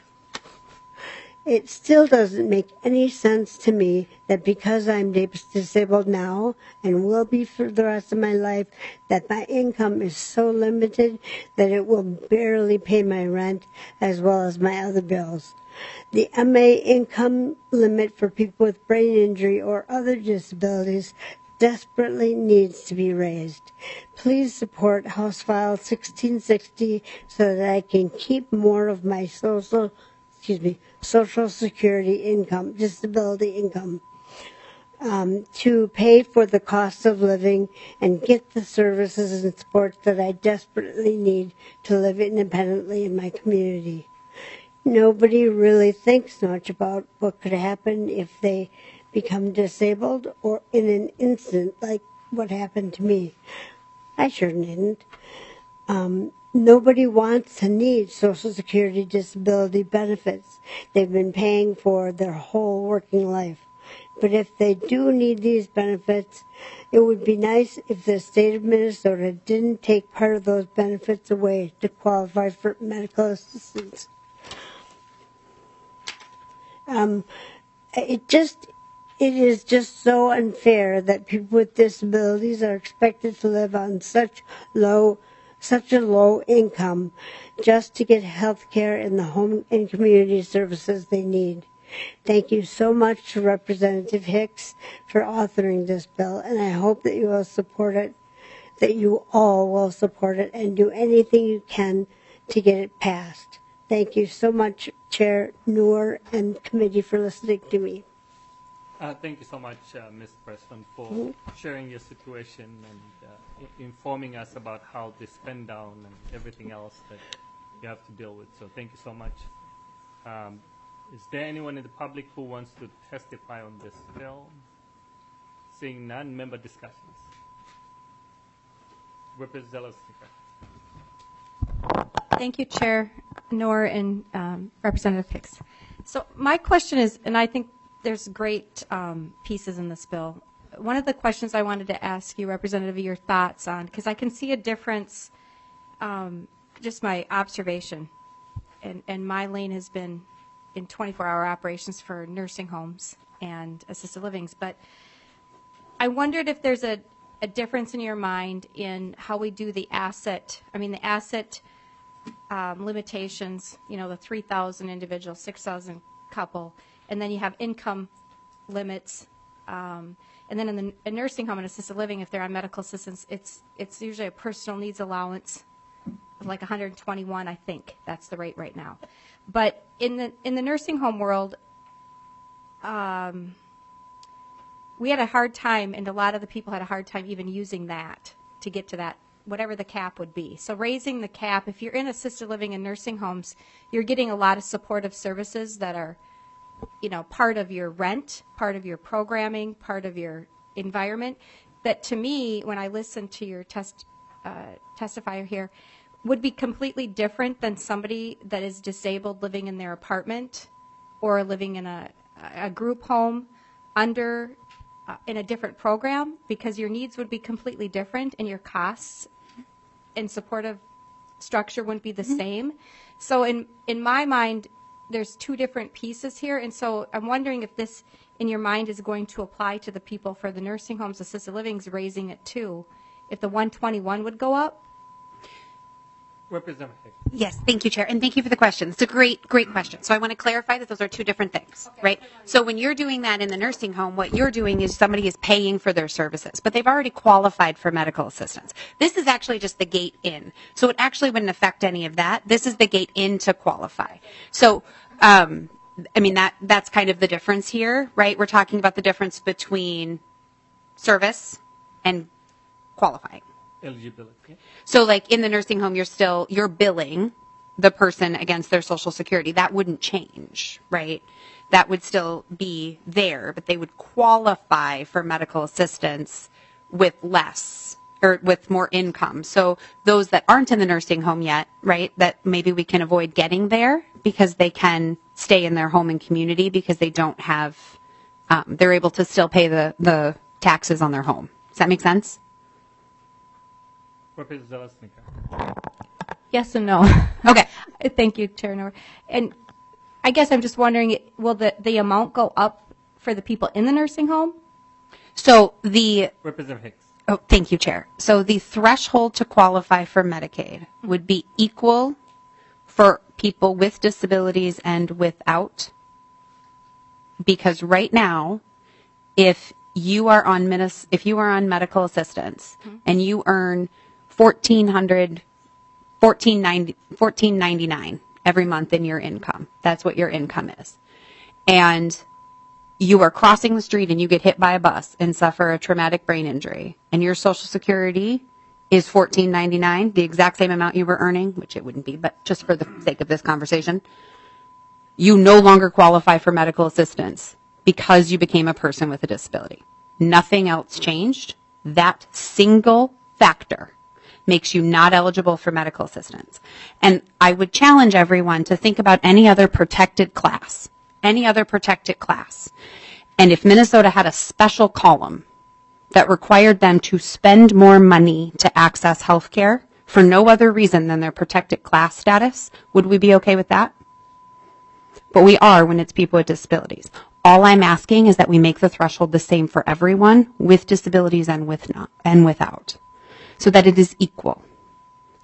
It still doesn't make any sense to me that because I'm disabled now and will be for the rest of my life, that my income is so limited that it will barely pay my rent as well as my other bills. The M A income limit for people with brain injury or other disabilities desperately needs to be raised. Please support House File sixteen sixty so that I can keep more of my social excuse me, Social Security income, disability income, um, to pay for the cost of living and get the services and supports that I desperately need to live independently in my community. Nobody really thinks much about what could happen if they become disabled or in an instant like what happened to me. I sure didn't. Um, Nobody wants to need Social Security disability benefits they've been paying for their whole working life. But if they do need these benefits, it would be nice if the state of Minnesota didn't take part of those benefits away to qualify for medical assistance. Um, it just, it is just so unfair that people with disabilities are expected to live on such low such a low income just to get health care in the home and community services they need. Thank you so much to Representative Hicks for authoring this bill, and I hope that you will support it, that you all will support it and do anything you can to get it passed. Thank you so much, Chair Noor and committee, for listening to me. Uh, thank you so much, uh, Miz Preston, for Mm-hmm. sharing your situation and uh, I- informing us about how the spend down and everything else that you have to deal with. So thank you so much. Um, is there anyone in the public who wants to testify on this bill? Seeing none, member discussions. Representative Zelosnika. Thank you, Chair Noor and um, Representative Hicks. So my question is, and I think there's great um, pieces in this bill. One of the questions I wanted to ask you, Representative, your thoughts on, because I can see a difference, um, just my observation, and, and my lane has been in twenty-four hour operations for nursing homes and assisted livings, but I wondered if there's a, a difference in your mind in how we do the asset, I mean the asset um, limitations, you know, the three thousand individual, six thousand couple, and then you have income limits, um, and then in the a nursing home and assisted living, if they're on medical assistance, it's it's usually a personal needs allowance of like one hundred twenty-one, I think that's the rate right now. But in the in the nursing home world, um, we had a hard time, and a lot of the people had a hard time even using that to get to that, whatever the cap would be. So raising the cap, if you're in assisted living and nursing homes, you're getting a lot of supportive services that are, you know, part of your rent, part of your programming, part of your environment. That to me, when I listen to your test uh, testifier here, would be completely different than somebody that is disabled living in their apartment or living in a, a group home under uh, in a different program, because your needs would be completely different and your costs and supportive structure wouldn't be the mm-hmm. same. So in in my mind, there's two different pieces here, and so I'm wondering if this in your mind is going to apply to the people for the nursing homes, assisted livings, raising it too, if the one twenty-one would go up. Representative Hicks. Yes, thank you, Chair, and thank you for the question. It's a great, great question. So I want to clarify that those are two different things, okay, right? So when you're doing that in the nursing home, what you're doing is somebody is paying for their services, but they've already qualified for medical assistance. This is actually just the gate in. So it actually wouldn't affect any of that. This is the gate in to qualify. So, um, I mean, that that's kind of the difference here, right? We're talking about the difference between service and qualifying. Eligibility. So like in the nursing home, you're still, you're billing the person against their Social Security. That wouldn't change, right? That would still be there, but they would qualify for medical assistance with less or with more income. So those that aren't in the nursing home yet, right, that maybe we can avoid getting there because they can stay in their home and community because they don't have, um, they're able to still pay the, the taxes on their home. Does that make sense? Representative Zelosnika. Yes and no. Okay. Thank you, Chair Noor. And I guess I'm just wondering, will the, the amount go up for the people in the nursing home? So the... Representative Hicks. Oh, thank you, Chair. So the threshold to qualify for Medicaid would be equal for people with disabilities and without. Because right now, if you are on minis- if you are on medical assistance mm-hmm. and you earn fourteen hundred, fourteen ninety, fourteen ninety-nine every month in your income. That's what your income is. And you are crossing the street and you get hit by a bus and suffer a traumatic brain injury, and your Social Security is fourteen ninety-nine, the exact same amount you were earning, which it wouldn't be, but just for the sake of this conversation, you no longer qualify for medical assistance because you became a person with a disability. Nothing else changed. That single factor makes you not eligible for medical assistance. And I would challenge everyone to think about any other protected class, any other protected class. And if Minnesota had a special column that required them to spend more money to access health care for no other reason than their protected class status, would we be okay with that? But we are when it's people with disabilities. All I'm asking is that we make the threshold the same for everyone with disabilities and with not, and without, so that it is equal.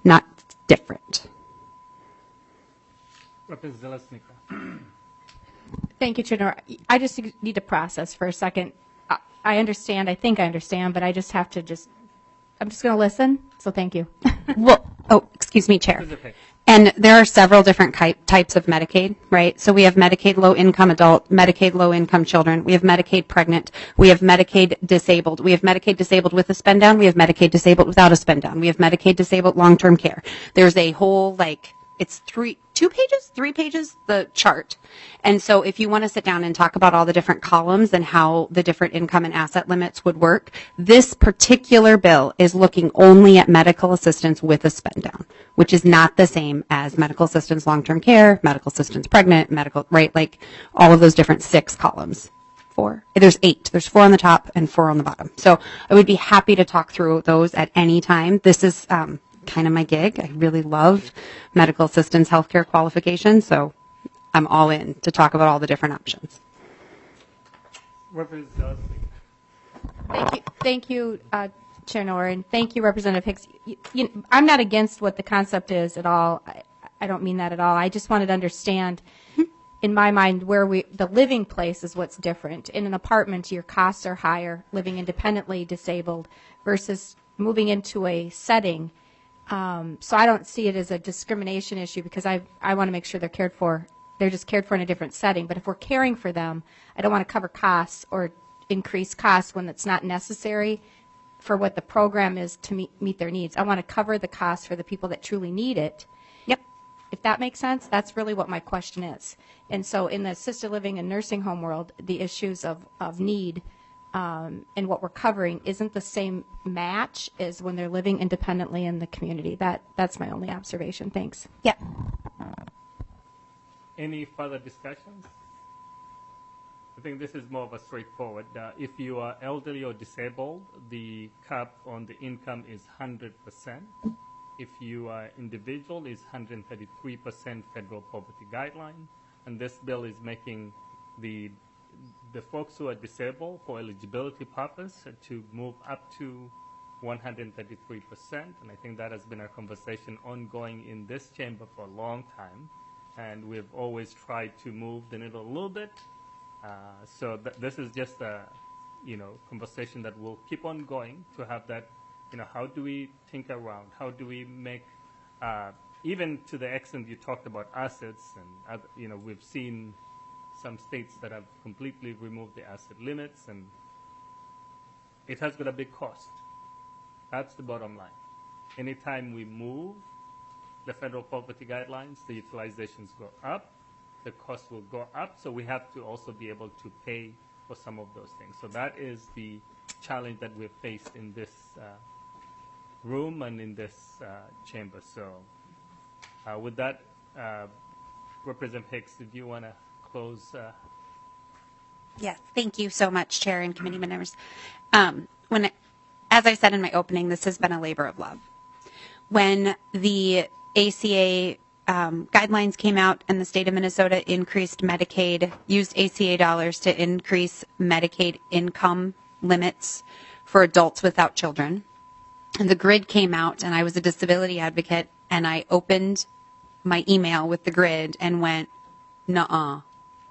not different. Representative Zelaznika. Thank you, Chair Nor. I just need to process for a second. I- I understand, I think I understand, but I just have to just, I'm just going to listen, so thank you. Well, oh, excuse me, Chair. And there are several different ki- types of Medicaid, right? So we have Medicaid low-income adult, Medicaid low-income children. We have Medicaid pregnant. We have Medicaid disabled. We have Medicaid disabled with a spend down. We have Medicaid disabled without a spend down. We have Medicaid disabled long-term care. There's a whole, like, it's three, two pages, three pages, the chart. And so if you want to sit down and talk about all the different columns and how the different income and asset limits would work, this particular bill is looking only at medical assistance with a spend down, which is not the same as medical assistance long-term care, medical assistance pregnant, medical, right? Like all of those different six columns. Four. There's eight. There's four on the top and four on the bottom. So I would be happy to talk through those at any time. This is, um, kind of my gig. I really love medical assistance healthcare qualifications, so I'm all in to talk about all the different options. Thank you, thank you, uh, Chair Nor, and thank you, Representative Hicks. You, you, I'm not against what the concept is at all. I, I don't mean that at all. I just wanted to understand, in my mind, where we the living place is what's different. In an apartment, your costs are higher, living independently, disabled, versus moving into a setting. Um, so I don't see it as a discrimination issue because I I want to make sure they're cared for. They're just cared for in a different setting. But if we're caring for them, I don't want to cover costs or increase costs when it's not necessary for what the program is to meet meet their needs. I want to cover the costs for the people that truly need it. Yep. If that makes sense, that's really what my question is. And so in the assisted living and nursing home world, the issues of, of need Um, and what we're covering isn't the same match as when they're living independently in the community. That that's my only observation. Thanks. Yeah. Any further discussions? I think this is more of a straightforward. Uh, if you are elderly or disabled, the cap on the income is one hundred percent. If you are individual, is one hundred thirty-three percent federal poverty guideline. And this bill is making the the folks who are disabled for eligibility purpose to move up to one hundred thirty-three percent. And I think that has been a conversation ongoing in this chamber for a long time. And we've always tried to move the needle a little bit. Uh, so th this is just a, you know, conversation that will keep on going to have that, you know, how do we think around, how do we make, uh, even to the extent you talked about assets and, other, you know, we've seen some states that have completely removed the asset limits, and it has got a big cost. That's the bottom line. Anytime we move the federal poverty guidelines, the utilizations go up, the cost will go up, so we have to also be able to pay for some of those things. So that is the challenge that we've faced in this uh, room and in this uh, chamber. So uh, with that, uh, Representative Hicks, did you want to close? Uh... Yes, thank you so much, Chair and committee members. Um, when, it, as I said in my opening, this has been a labor of love. When the A C A um, guidelines came out and the state of Minnesota increased Medicaid, used A C A dollars to increase Medicaid income limits for adults without children, and the grid came out, and I was a disability advocate, and I opened my email with the grid and went, nuh-uh.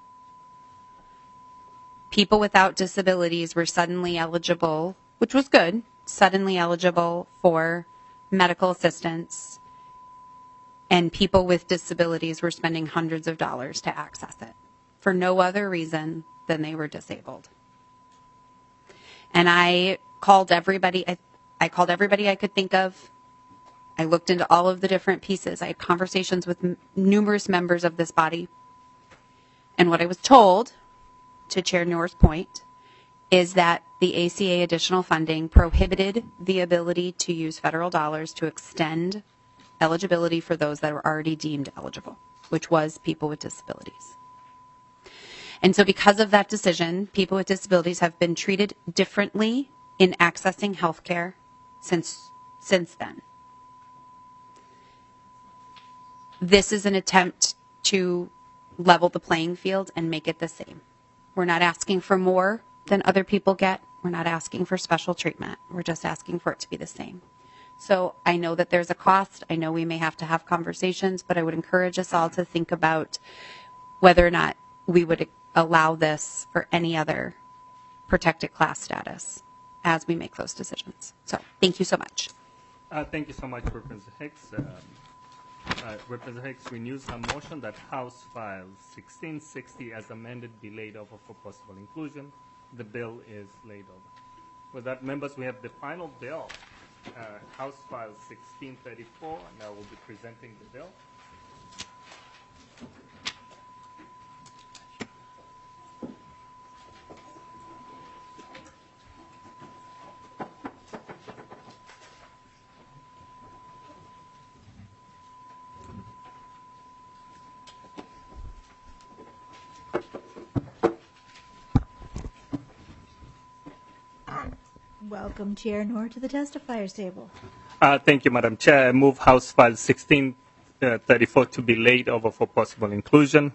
People without disabilities were suddenly eligible, which was good, suddenly eligible for medical assistance, and people with disabilities were spending hundreds of dollars to access it for no other reason than they were disabled. And I called everybody, I, I called everybody I could think of. I looked into all of the different pieces. I had conversations with m- numerous members of this body. And what I was told, to Chair Nor's point, is that the A C A additional funding prohibited the ability to use federal dollars to extend eligibility for those that were already deemed eligible, which was people with disabilities. And so because of that decision, people with disabilities have been treated differently in accessing health care since, since then. This is an attempt to level the playing field and make it the same. We're not asking for more than other people get. We're not asking for special treatment. We're just asking for it to be the same. So I know that there's a cost. I know we may have to have conversations, but I would encourage us all to think about whether or not we would allow this for any other protected class status as we make those decisions. So thank you so much. Uh, thank you so much, Representative Hicks. Um, uh, Representative Hicks renews her motion that House File sixteen sixty as amended be laid over for possible inclusion. The bill is laid over. With that, members, we have the final bill, uh, House File sixteen thirty-four, and I will be presenting the bill. Welcome, Chair Noor, to the testifiers table. Uh, thank you, Madam Chair. I move House File sixteen thirty-four to be laid over for possible inclusion.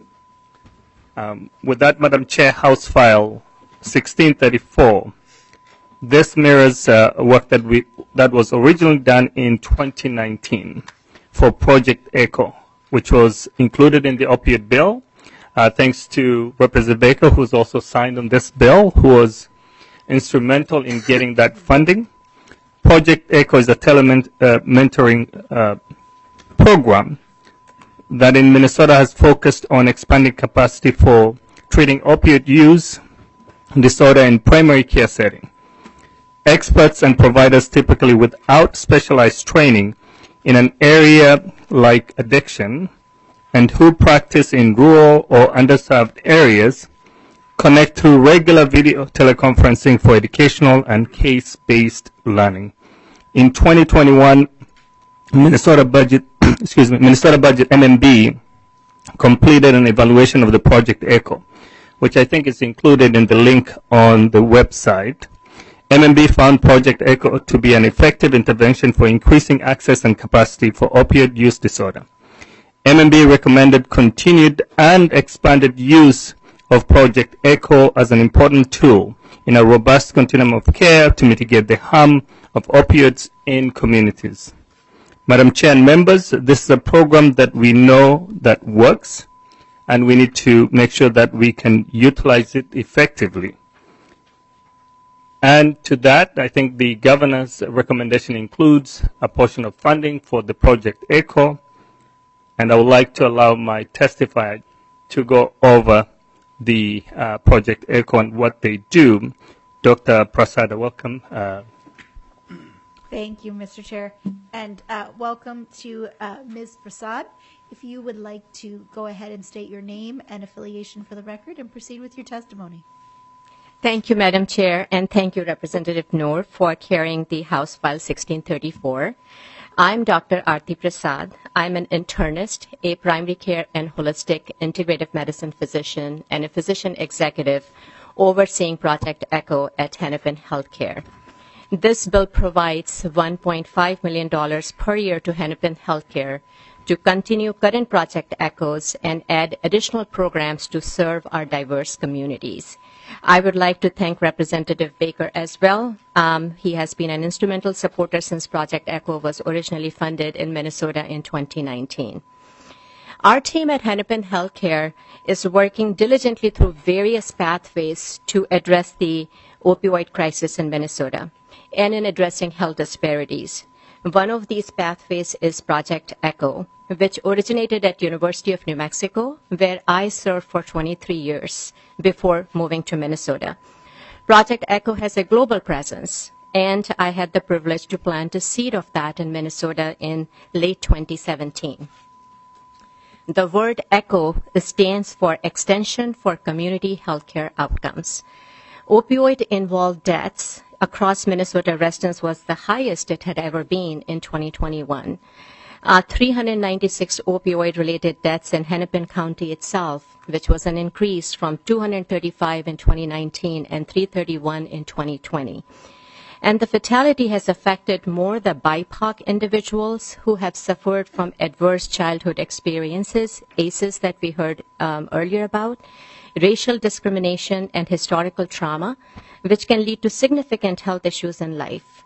Um, with that, Madam Chair, House File sixteen thirty-four. This mirrors uh, work that we that was originally done in twenty nineteen for Project ECHO, which was included in the opioid bill. Uh, thanks to Representative Baker, who's also signed on this bill, who was instrumental in getting that funding. Project ECHO is a tele-mentoring uh, program that in Minnesota has focused on expanding capacity for treating opioid use disorder in primary care setting. Experts and providers typically without specialized training in an area like addiction and who practice in rural or underserved areas connect through regular video teleconferencing for educational and case-based learning. In twenty twenty-one, Minnesota budget, excuse me, Minnesota budget M M B completed an evaluation of the Project ECHO, which I think is included in the link on the website. M M B found Project ECHO to be an effective intervention for increasing access and capacity for opioid use disorder. M M B recommended continued and expanded use of Project ECHO as an important tool in a robust continuum of care to mitigate the harm of opioids in communities. Madam Chair and members, this is a program that we know that works, and we need to make sure that we can utilize it effectively. And to that, I think the governor's recommendation includes a portion of funding for the Project ECHO, and I would like to allow my testifier to go over the uh, Project ECHO and what they do. Doctor Prasada, welcome. Uh, Thank you, Mister Chair, and uh, welcome to uh, Miz Prasad. If you would like to go ahead and state your name and affiliation for the record and proceed with your testimony. Thank you, Madam Chair, and thank you, Representative Noor, for carrying the House File sixteen thirty-four. I'm Doctor Aarti Prasad. I'm an internist, a primary care and holistic integrative medicine physician, and a physician executive overseeing Project ECHO at Hennepin Healthcare. This bill provides one point five million dollars per year to Hennepin Healthcare to continue current Project ECHOs and add additional programs to serve our diverse communities. I would like to thank Representative Baker as well. Um, he has been an instrumental supporter since Project ECHO was originally funded in Minnesota in twenty nineteen. Our team at Hennepin Healthcare is working diligently through various pathways to address the opioid crisis in Minnesota and in addressing health disparities. One of these pathways is Project ECHO, which originated at University of New Mexico, where I served for twenty-three years before moving to Minnesota. Project ECHO has a global presence, and I had the privilege to plant a seed of that in Minnesota in late twenty seventeen. The word ECHO stands for Extension for Community Healthcare Outcomes. Opioid-involved deaths across Minnesota residents was the highest it had ever been in twenty twenty-one. Uh, three hundred ninety-six opioid-related deaths in Hennepin County itself, which was an increase from two hundred thirty-five in twenty nineteen and three hundred thirty-one in twenty twenty. And the fatality has affected more the B I P O C individuals who have suffered from adverse childhood experiences, A C Es that we heard um, earlier about, racial discrimination and historical trauma, which can lead to significant health issues in life.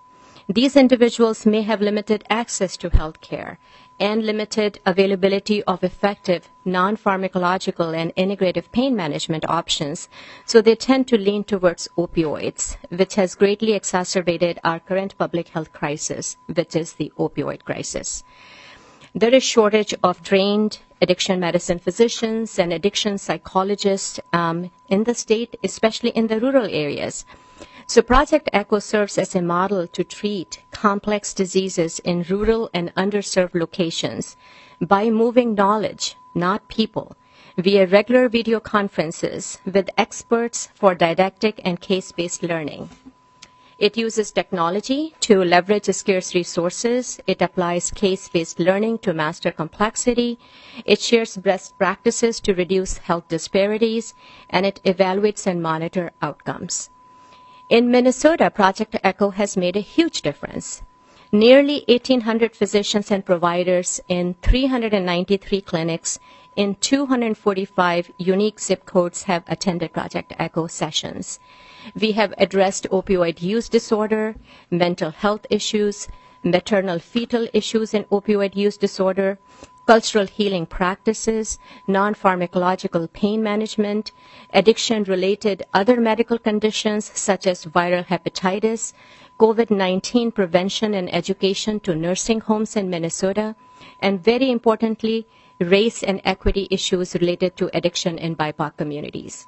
These individuals may have limited access to health care and limited availability of effective non-pharmacological and integrative pain management options, so they tend to lean towards opioids, which has greatly exacerbated our current public health crisis, which is the opioid crisis. There is shortage of trained addiction medicine physicians and addiction psychologists um, in the state, especially in the rural areas. So Project ECHO serves as a model to treat complex diseases in rural and underserved locations by moving knowledge, not people, via regular video conferences with experts for didactic and case-based learning. It uses technology to leverage scarce resources. It applies case-based learning to master complexity. It shares best practices to reduce health disparities, and it evaluates and monitors outcomes. In Minnesota, Project ECHO has made a huge difference. Nearly eighteen hundred physicians and providers in three hundred ninety-three clinics in two hundred forty-five unique zip codes have attended Project ECHO sessions. We have addressed opioid use disorder, mental health issues, maternal fetal issues in opioid use disorder, cultural healing practices, non-pharmacological pain management, addiction-related other medical conditions such as viral hepatitis, COVID nineteen prevention and education to nursing homes in Minnesota, and very importantly, race and equity issues related to addiction in B I P O C communities.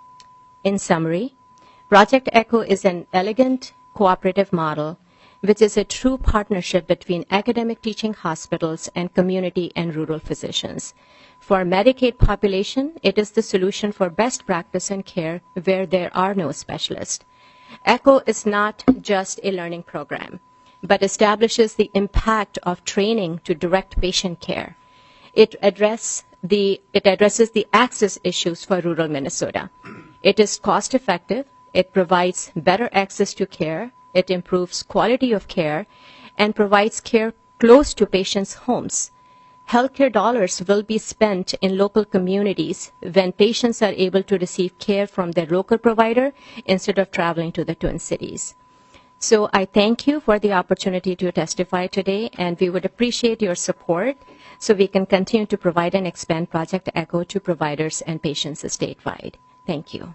In summary, Project ECHO is an elegant, cooperative model which is a true partnership between academic teaching hospitals and community and rural physicians. For Medicaid population, it is the solution for best practice and care where there are no specialists. ECHO is not just a learning program, but establishes the impact of training to direct patient care. It, address the, it addresses the access issues for rural Minnesota. It is cost effective. It provides better access to care. It improves quality of care and provides care close to patients' homes. Healthcare dollars will be spent in local communities when patients are able to receive care from their local provider instead of traveling to the Twin Cities. So I thank you for the opportunity to testify today, and we would appreciate your support so we can continue to provide and expand Project ECHO to providers and patients statewide. Thank you.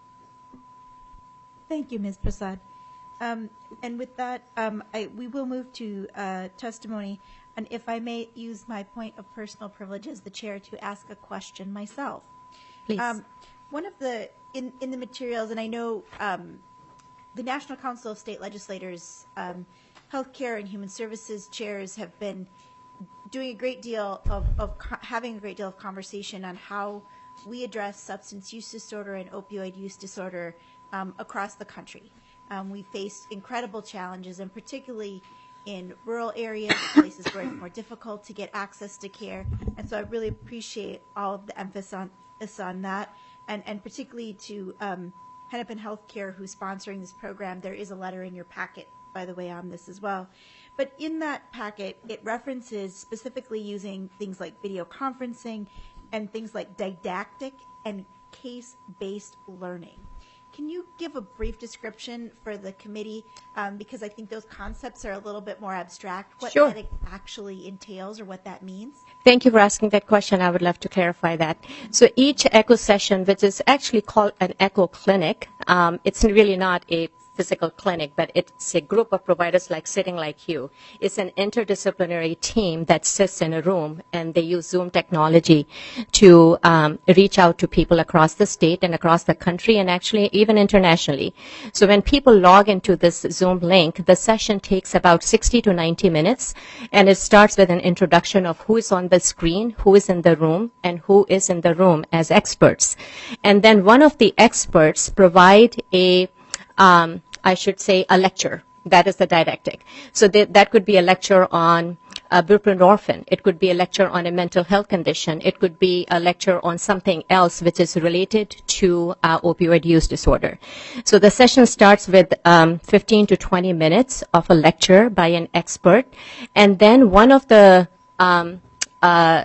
Thank you, Miz Prasad. Um, and with that, um, I, we will move to uh, testimony. And if I may use my point of personal privilege as the chair to ask a question myself. Please. Um, one of the, in, in the materials, and I know um, the National Council of State Legislators, um, Healthcare and Human Services chairs have been doing a great deal of, of co- having a great deal of conversation on how we address substance use disorder and opioid use disorder um, across the country. Um, we face incredible challenges, and particularly in rural areas, places where it's more difficult to get access to care. And so I really appreciate all of the emphasis on, on that, and, and particularly to um, Hennepin Healthcare, who's sponsoring this program. There is a letter in your packet, by the way, on this as well. But in that packet, it references specifically using things like video conferencing and things like didactic and case-based learning. Can you give a brief description for the committee? Um, because I think those concepts are a little bit more abstract. What Sure. that actually entails or what that means? Thank you for asking that question. I would love to clarify that. So each ECHO session, which is actually called an ECHO clinic, um, it's really not a physical clinic, but it's a group of providers like sitting like you. It's an interdisciplinary team that sits in a room, and they use Zoom technology to um, reach out to people across the state and across the country, and actually even internationally. So when people log into this Zoom link, the session takes about sixty to ninety minutes, and it starts with an introduction of who is on the screen, who is in the room, and who is in the room as experts. And then one of the experts provide a Um, I should say a lecture. That is the didactic. So th- that could be a lecture on uh, buprenorphine. It could be a lecture on a mental health condition. It could be a lecture on something else which is related to uh, opioid use disorder. So the session starts with um, fifteen to twenty minutes of a lecture by an expert, and then one of the um, uh,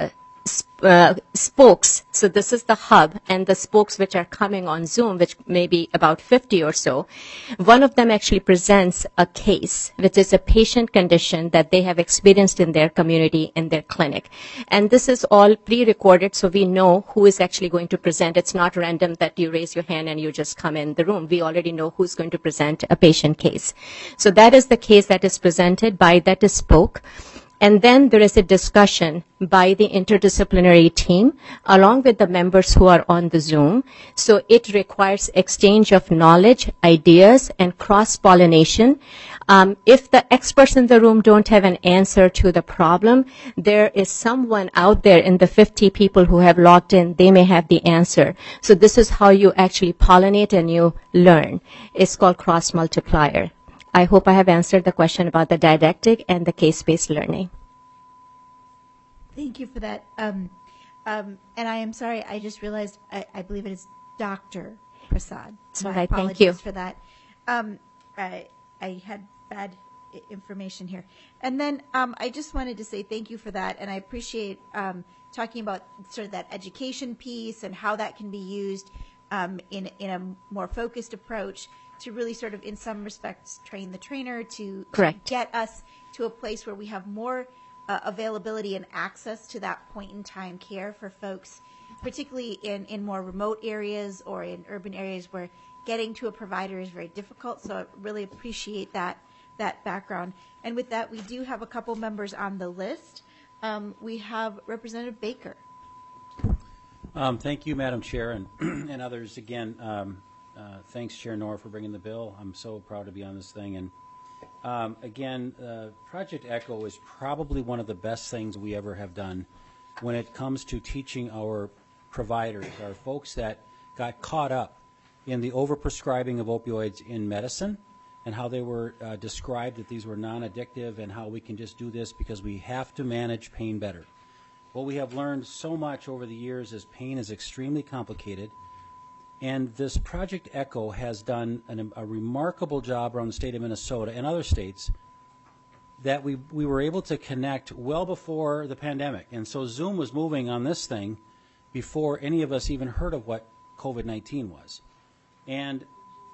sp- uh, spokes. So this is the hub, and the spokes which are coming on Zoom, which may be about fifty or so. One of them actually presents a case, which is a patient condition that they have experienced in their community, in their clinic. And this is all pre-recorded, so we know who is actually going to present. It's not random that you raise your hand and you just come in the room. We already know who's going to present a patient case. So that is the case that is presented by that spoke. And then there is a discussion by the interdisciplinary team along with the members who are on the Zoom. So it requires exchange of knowledge, ideas, and cross-pollination. Um, if the experts in the room don't have an answer to the problem, there is someone out there in the fifty people who have logged in, they may have the answer. So this is how you actually pollinate and you learn. It's called cross-multiplier. I hope I have answered the question about the didactic and the case-based learning. Thank you for that. Um, um, and I am sorry, I just realized, I, I believe it is Doctor Prasad. That's all My right, thank apologies you. for that. Um, I, I had bad i- information here. And then um, I just wanted to say thank you for that, and I appreciate um, talking about sort of that education piece and how that can be used um, in, in a more focused approach to really sort of, in some respects, train the trainer to, Correct. to get us to a place where we have more uh, availability and access to that point in time care for folks, particularly in, in more remote areas or in urban areas where getting to a provider is very difficult. So I really appreciate that, that background. And with that, we do have a couple members on the list. Um, we have Representative Baker. Um, thank you, Madam Chair, and, and others. Again, um, uh, thanks, Chair Noor, for bringing the bill. I'm so proud to be on this thing. And um, again, uh, Project ECHO is probably one of the best things we ever have done when it comes to teaching our providers, our folks that got caught up in the overprescribing of opioids in medicine, and how they were uh, described that these were non-addictive and how we can just do this because we have to manage pain better. What we have learned so much over the years is pain is extremely complicated, and this Project ECHO has done an, a remarkable job around the state of Minnesota and other states that we, we were able to connect well before the pandemic. And so Zoom was moving on this thing before any of us even heard of what COVID nineteen was. And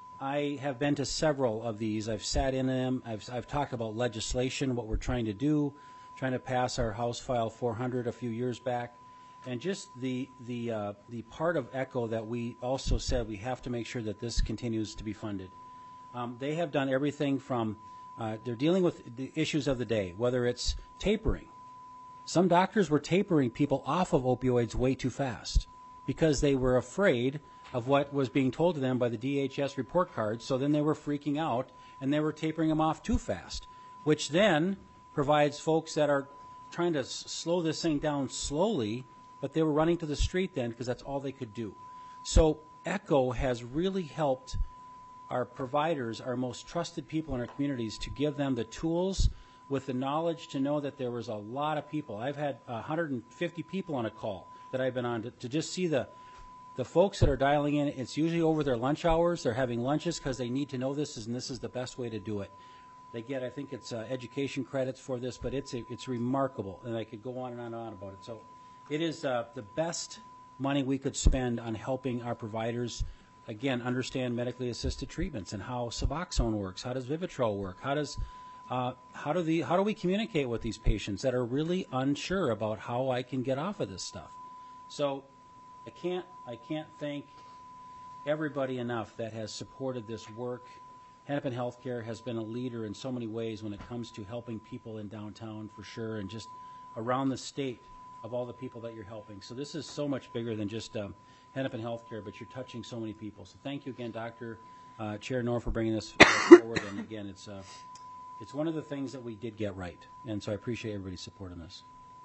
I have been to several of these. I've sat in them. I've, I've talked about legislation, what we're trying to do, trying to pass our House File four hundred a few years back, and just the the uh, the part of ECHO that we also said we have to make sure that this continues to be funded. Um, they have done everything from uh, they're dealing with the issues of the day, whether it's tapering. Some doctors were tapering people off of opioids way too fast because they were afraid of what was being told to them by the D H S report cards, so then they were freaking out and they were tapering them off too fast, which then provides folks that are trying to s- slow this thing down slowly, but they were running to the street then because that's all they could do. So ECHO has really helped our providers, our most trusted people in our communities, to give them the tools with the knowledge to know that there was a lot of people. I've had one hundred fifty people on a call that I've been on to, to just see the the folks that are dialing in. It's usually over their lunch hours. They're having lunches because they need to know this, is, and this is the best way to do it. They get, I think it's uh, education credits for this, but it's a, it's remarkable, and I could go on and on and on about it. So it is uh, the best money we could spend on helping our providers, again, understand medically assisted treatments and how Suboxone works, how does Vivitrol work, how does uh, how do the how do we communicate with these patients that are really unsure about how I can get off of this stuff. So I can't I can't thank everybody enough that has supported this work. Hennepin Healthcare has been a leader in so many ways when it comes to helping people in downtown, for sure, and just around the state of all the people that you're helping. So this is so much bigger than just um, Hennepin Healthcare, but you're touching so many people. So thank you again, Doctor Uh, Chair Noor, for bringing this forward. And again, it's uh, it's one of the things that we did get right, and so I appreciate everybody's support on this.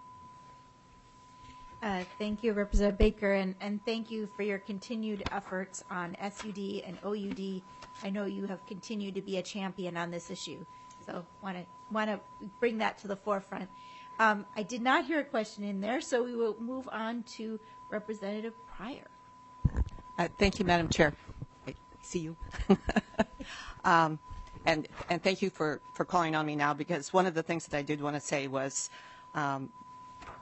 Uh, thank you, Representative Baker, and, and thank you for your continued efforts on S U D and O U D. I know you have continued to be a champion on this issue, so want to want to bring that to the forefront. Um, I did not hear a question in there, so we will move on to Representative Pryor. Uh, thank you, Madam Chair. I see you. um, and and thank you for, for calling on me now, because one of the things that I did want to say was, um,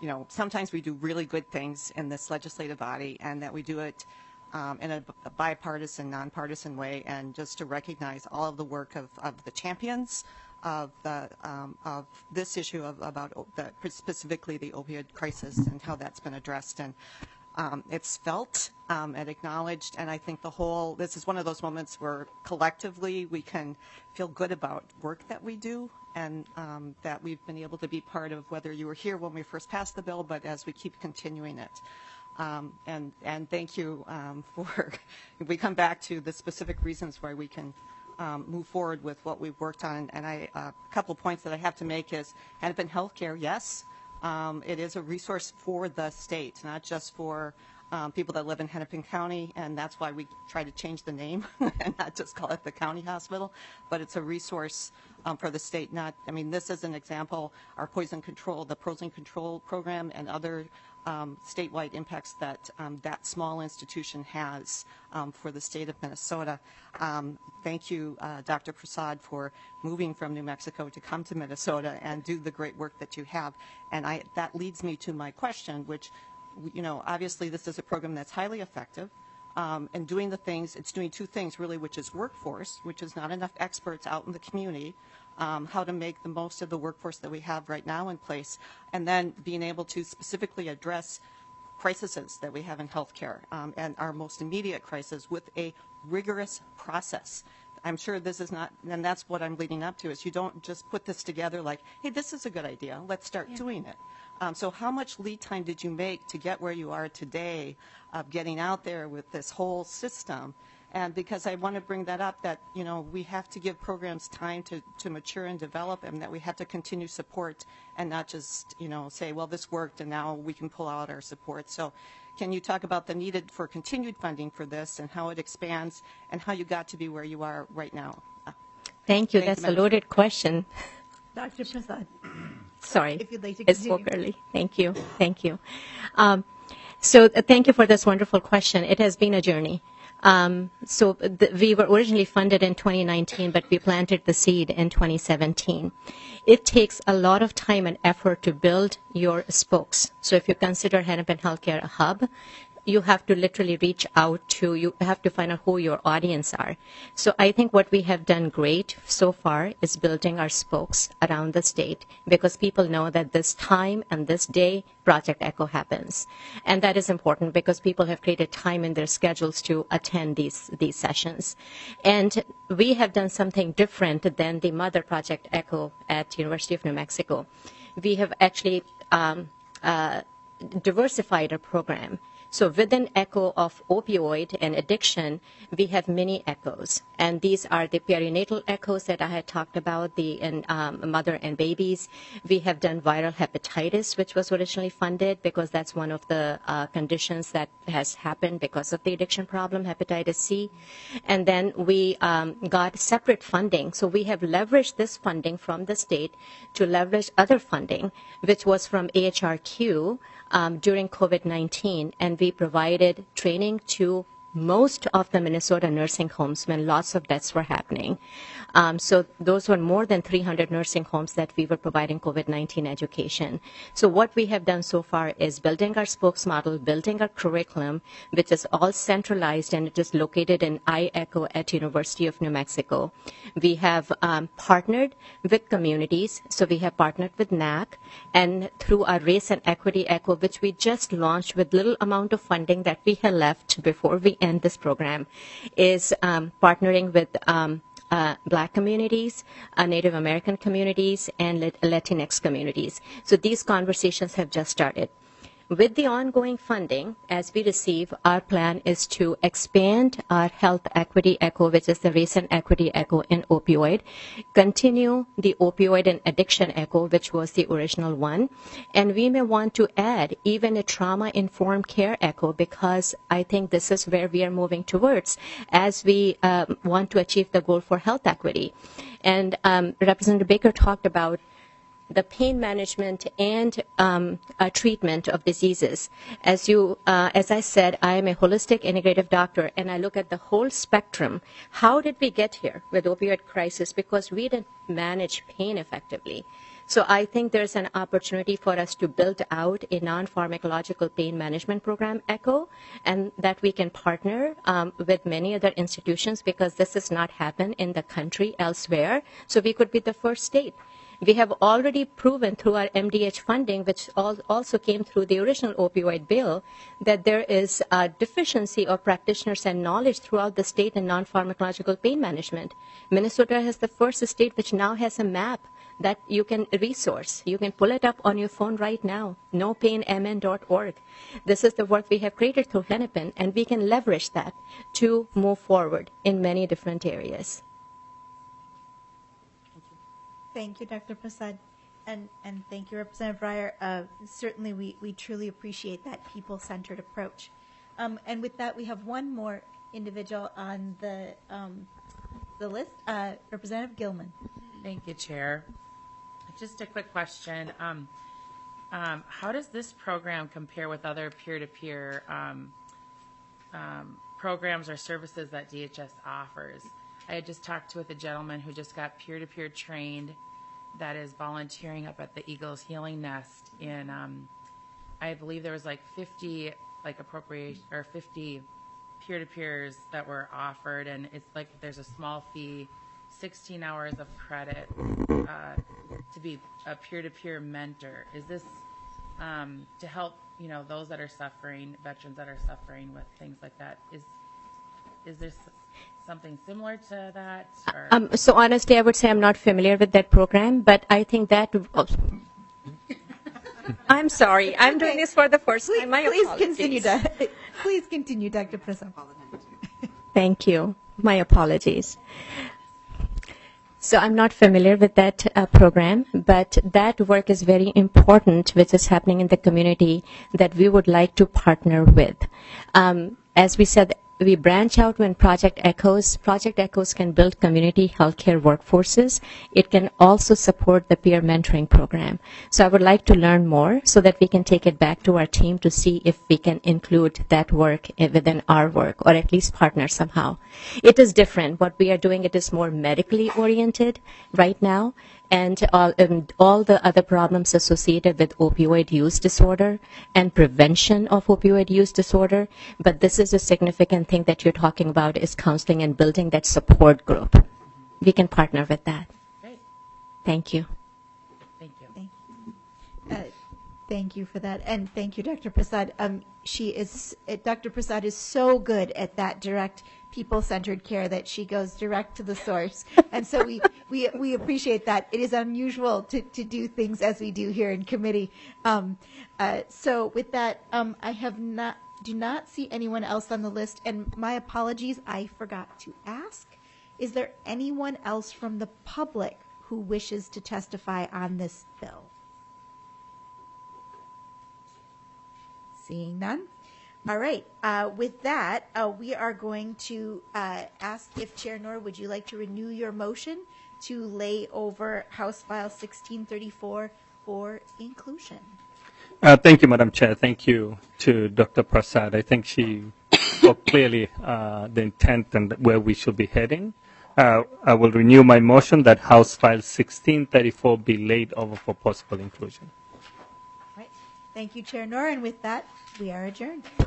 you know, sometimes we do really good things in this legislative body, and that we do it um, in a, a bipartisan, nonpartisan way, and just to recognize all of the work of, of the champions of the um, of this issue of about the, specifically the opioid crisis and how that's been addressed. And um, it's felt um, and acknowledged, and I think the whole, this is one of those moments where collectively we can feel good about work that we do, and um, that we've been able to be part of, whether you were here when we first passed the bill, but as we keep continuing it. Um, and, and thank you um, for, we come back to the specific reasons why we can um, move forward with what we've worked on. And I, uh, a couple points that I have to make is Hennepin Healthcare, yes, um, it is a resource for the state, not just for um, people that live in Hennepin County, and that's why we try to change the name and not just call it the county hospital, but it's a resource um, for the state. Not, I mean, this is an example, our poison control, the poison control program, and other um, statewide impacts that um, that small institution has um, for the state of Minnesota. Um, thank you, uh, Doctor Prasad, for moving from New Mexico to come to Minnesota and do the great work that you have. And I, that leads me to my question, which, you know, obviously this is a program that's highly effective. Um, and doing the things, it's doing two things really, which is workforce, which is not enough experts out in the community, um, how to make the most of the workforce that we have right now in place, and then being able to specifically address crises that we have in healthcare um, and our most immediate crisis with a rigorous process. I'm sure this is not, and that's what I'm leading up to, is you don't just put this together like, hey, this is a good idea, let's start yeah. doing it. Um, so how much lead time did you make to get where you are today of getting out there with this whole system? And because I want to bring that up, that, you know, we have to give programs time to, to mature and develop, and that we have to continue support and not just, you know, say, well, this worked and now we can pull out our support. So can you talk about the needed for continued funding for this and how it expands and how you got to be where you are right now? Thank you. Thank That's you, a loaded question. Doctor Prasad. Sorry. If you'd like to I continue. spoke early. Thank you. Thank you. Um, so uh, thank you for this wonderful question. It has been a journey. Um, so th- we were originally funded in twenty nineteen, but we planted the seed in twenty seventeen. It takes a lot of time and effort to build your spokes. So if you consider Hennepin Healthcare a hub, you have to literally reach out to, you have to find out who your audience are. So I think what we have done great so far is building our spokes around the state, because people know that this time and this day Project Echo happens. And that is important because people have created time in their schedules to attend these, these sessions. And we have done something different than the mother Project Echo at University of New Mexico. We have actually um, uh, diversified our program. So within ECHO of opioid and addiction, we have mini echoes. And these are the perinatal echoes that I had talked about, the in, um, mother and babies. We have done viral hepatitis, which was originally funded because that's one of the uh, conditions that has happened because of the addiction problem, hepatitis C. And then we um, got separate funding. So we have leveraged this funding from the state to leverage other funding, which was from A H R Q, Um, during COVID nineteen, and we provided training to most of the Minnesota nursing homes when lots of deaths were happening. Um, so those were more than three hundred nursing homes that we were providing COVID nineteen education. So what we have done so far is building our spokes model, building our curriculum, which is all centralized, and it is located in I ECHO at University of New Mexico. We have um, partnered with communities. So we have partnered with N A C, and through our Race and Equity ECHO, which we just launched with little amount of funding that we had left before we end this program, is um, partnering with um, uh, Black communities, uh, Native American communities, and Latinx communities. So these conversations have just started. With the ongoing funding, as we receive, our plan is to expand our health equity ECHO, which is the race and equity ECHO in opioid, continue the opioid and addiction ECHO, which was the original one, and we may want to add even a trauma-informed care ECHO, because I think this is where we are moving towards as we um, want to achieve the goal for health equity. And um, Representative Baker talked about the pain management and um, uh, treatment of diseases. As you, uh, as I said, I am a holistic integrative doctor, and I look at the whole spectrum. How did we get here with opioid crisis? Because we didn't manage pain effectively. So I think there's an opportunity for us to build out a non-pharmacological pain management program, ECHO, and that we can partner um, with many other institutions because this has not happened in the country elsewhere. So we could be the first state. We have already proven through our M D H funding, which al- also came through the original opioid bill, that there is a deficiency of practitioners and knowledge throughout the state in non-pharmacological pain management. Minnesota has the first state which now has a map that you can resource. You can pull it up on your phone right now, no pain m n dot org. This is the work we have created through Hennepin, and we can leverage that to move forward in many different areas. Thank you, Doctor Prasad. And, and thank you, Representative Breyer. Uh, certainly, we, we truly appreciate that people-centered approach. Um, and with that, we have one more individual on the, um, the list, uh, Representative Gilman. Thank you, Chair. Just a quick question. Um, um, how does this program compare with other peer-to-peer um, um, programs or services that D H S offers? I had just talked with a gentleman who just got peer-to-peer trained that is volunteering up at the Eagles Healing Nest in, um, I believe there was like fifty, like appropriation, or fifty peer-to-peers that were offered, and it's like there's a small fee, sixteen hours of credit uh, to be a peer-to-peer mentor. Is this um, to help, you know, those that are suffering, veterans that are suffering with things like that? Is is there something similar to that? Or? Um, so honestly, I would say I'm not familiar with that program, but I think that. Oh, I'm sorry. I'm doing this for the first please, time. My please apologies. continue, Do- please continue, Doctor Prasad. Thank you. My apologies. So I'm not familiar with that uh, program, but that work is very important, which is happening in the community that we would like to partner with. Um, as we said, we branch out when Project Echoes. Project Echoes can build community healthcare workforces. It can also support the peer mentoring program. So I would like to learn more so that we can take it back to our team to see if we can include that work within our work, or at least partner somehow. It is different. What we are doing, it is more medically oriented right now, and all, um, all the other problems associated with opioid use disorder and prevention of opioid use disorder. But this is a significant thing that you're talking about, is counseling and building that support group. We can partner with that. Great. Thank you. Thank you. Thank you. Uh, thank you for that, and thank you, Doctor Prasad. Um, she is, uh, Doctor Prasad is so good at that direct people-centered care that she goes direct to the source, and so we, we we appreciate that. It is unusual to, to do things as we do here in committee. Um, uh, so with that, um, I have not do not see anyone else on the list, and my apologies, I forgot to ask. Is there anyone else from the public who wishes to testify on this bill? Seeing none. All right. Uh, with that, uh, we are going to uh, ask if Chair Noor, would you like to renew your motion to lay over House File sixteen thirty-four for inclusion? Uh, thank you, Madam Chair. Thank you to Doctor Prasad. I think she spoke clearly uh, the intent and where we should be heading. Uh, I will renew my motion that House File sixteen thirty-four be laid over for possible inclusion. All right. Thank you, Chair Noor. And with that, we are adjourned.